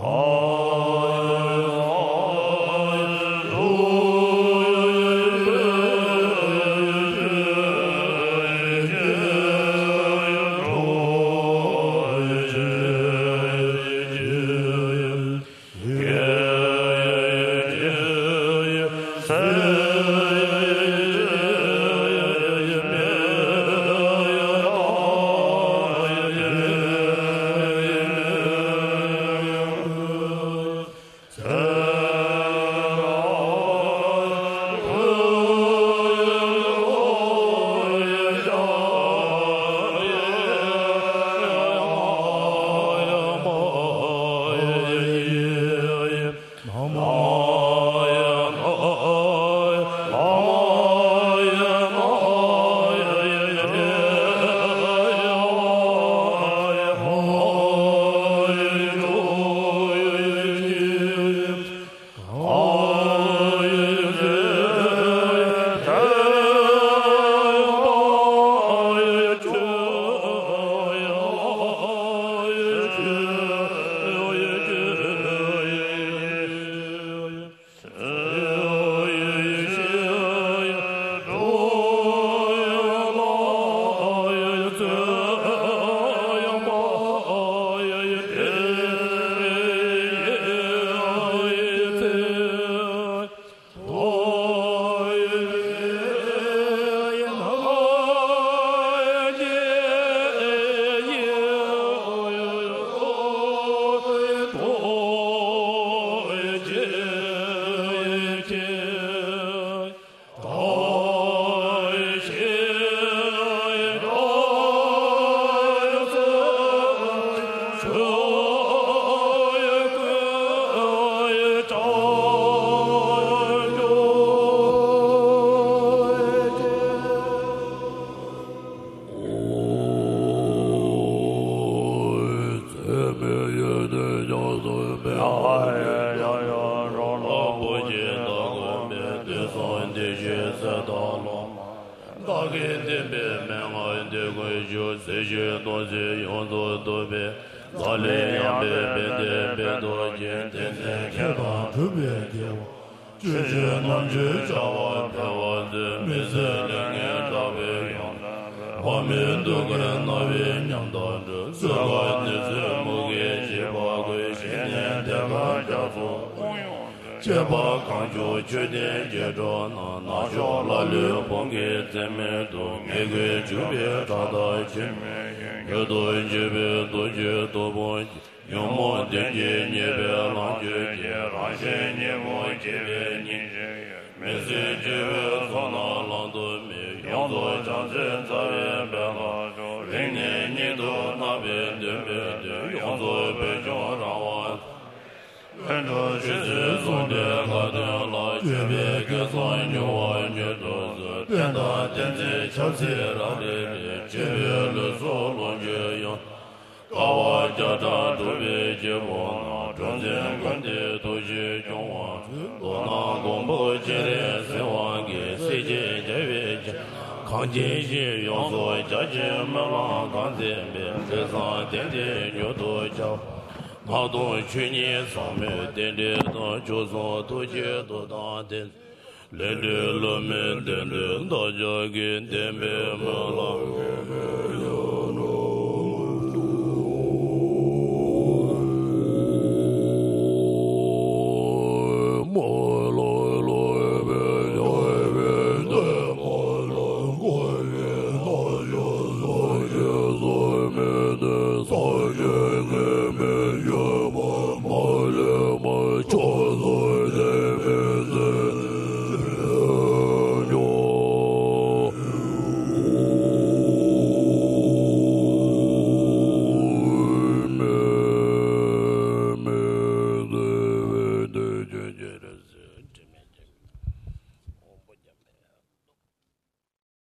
Joy.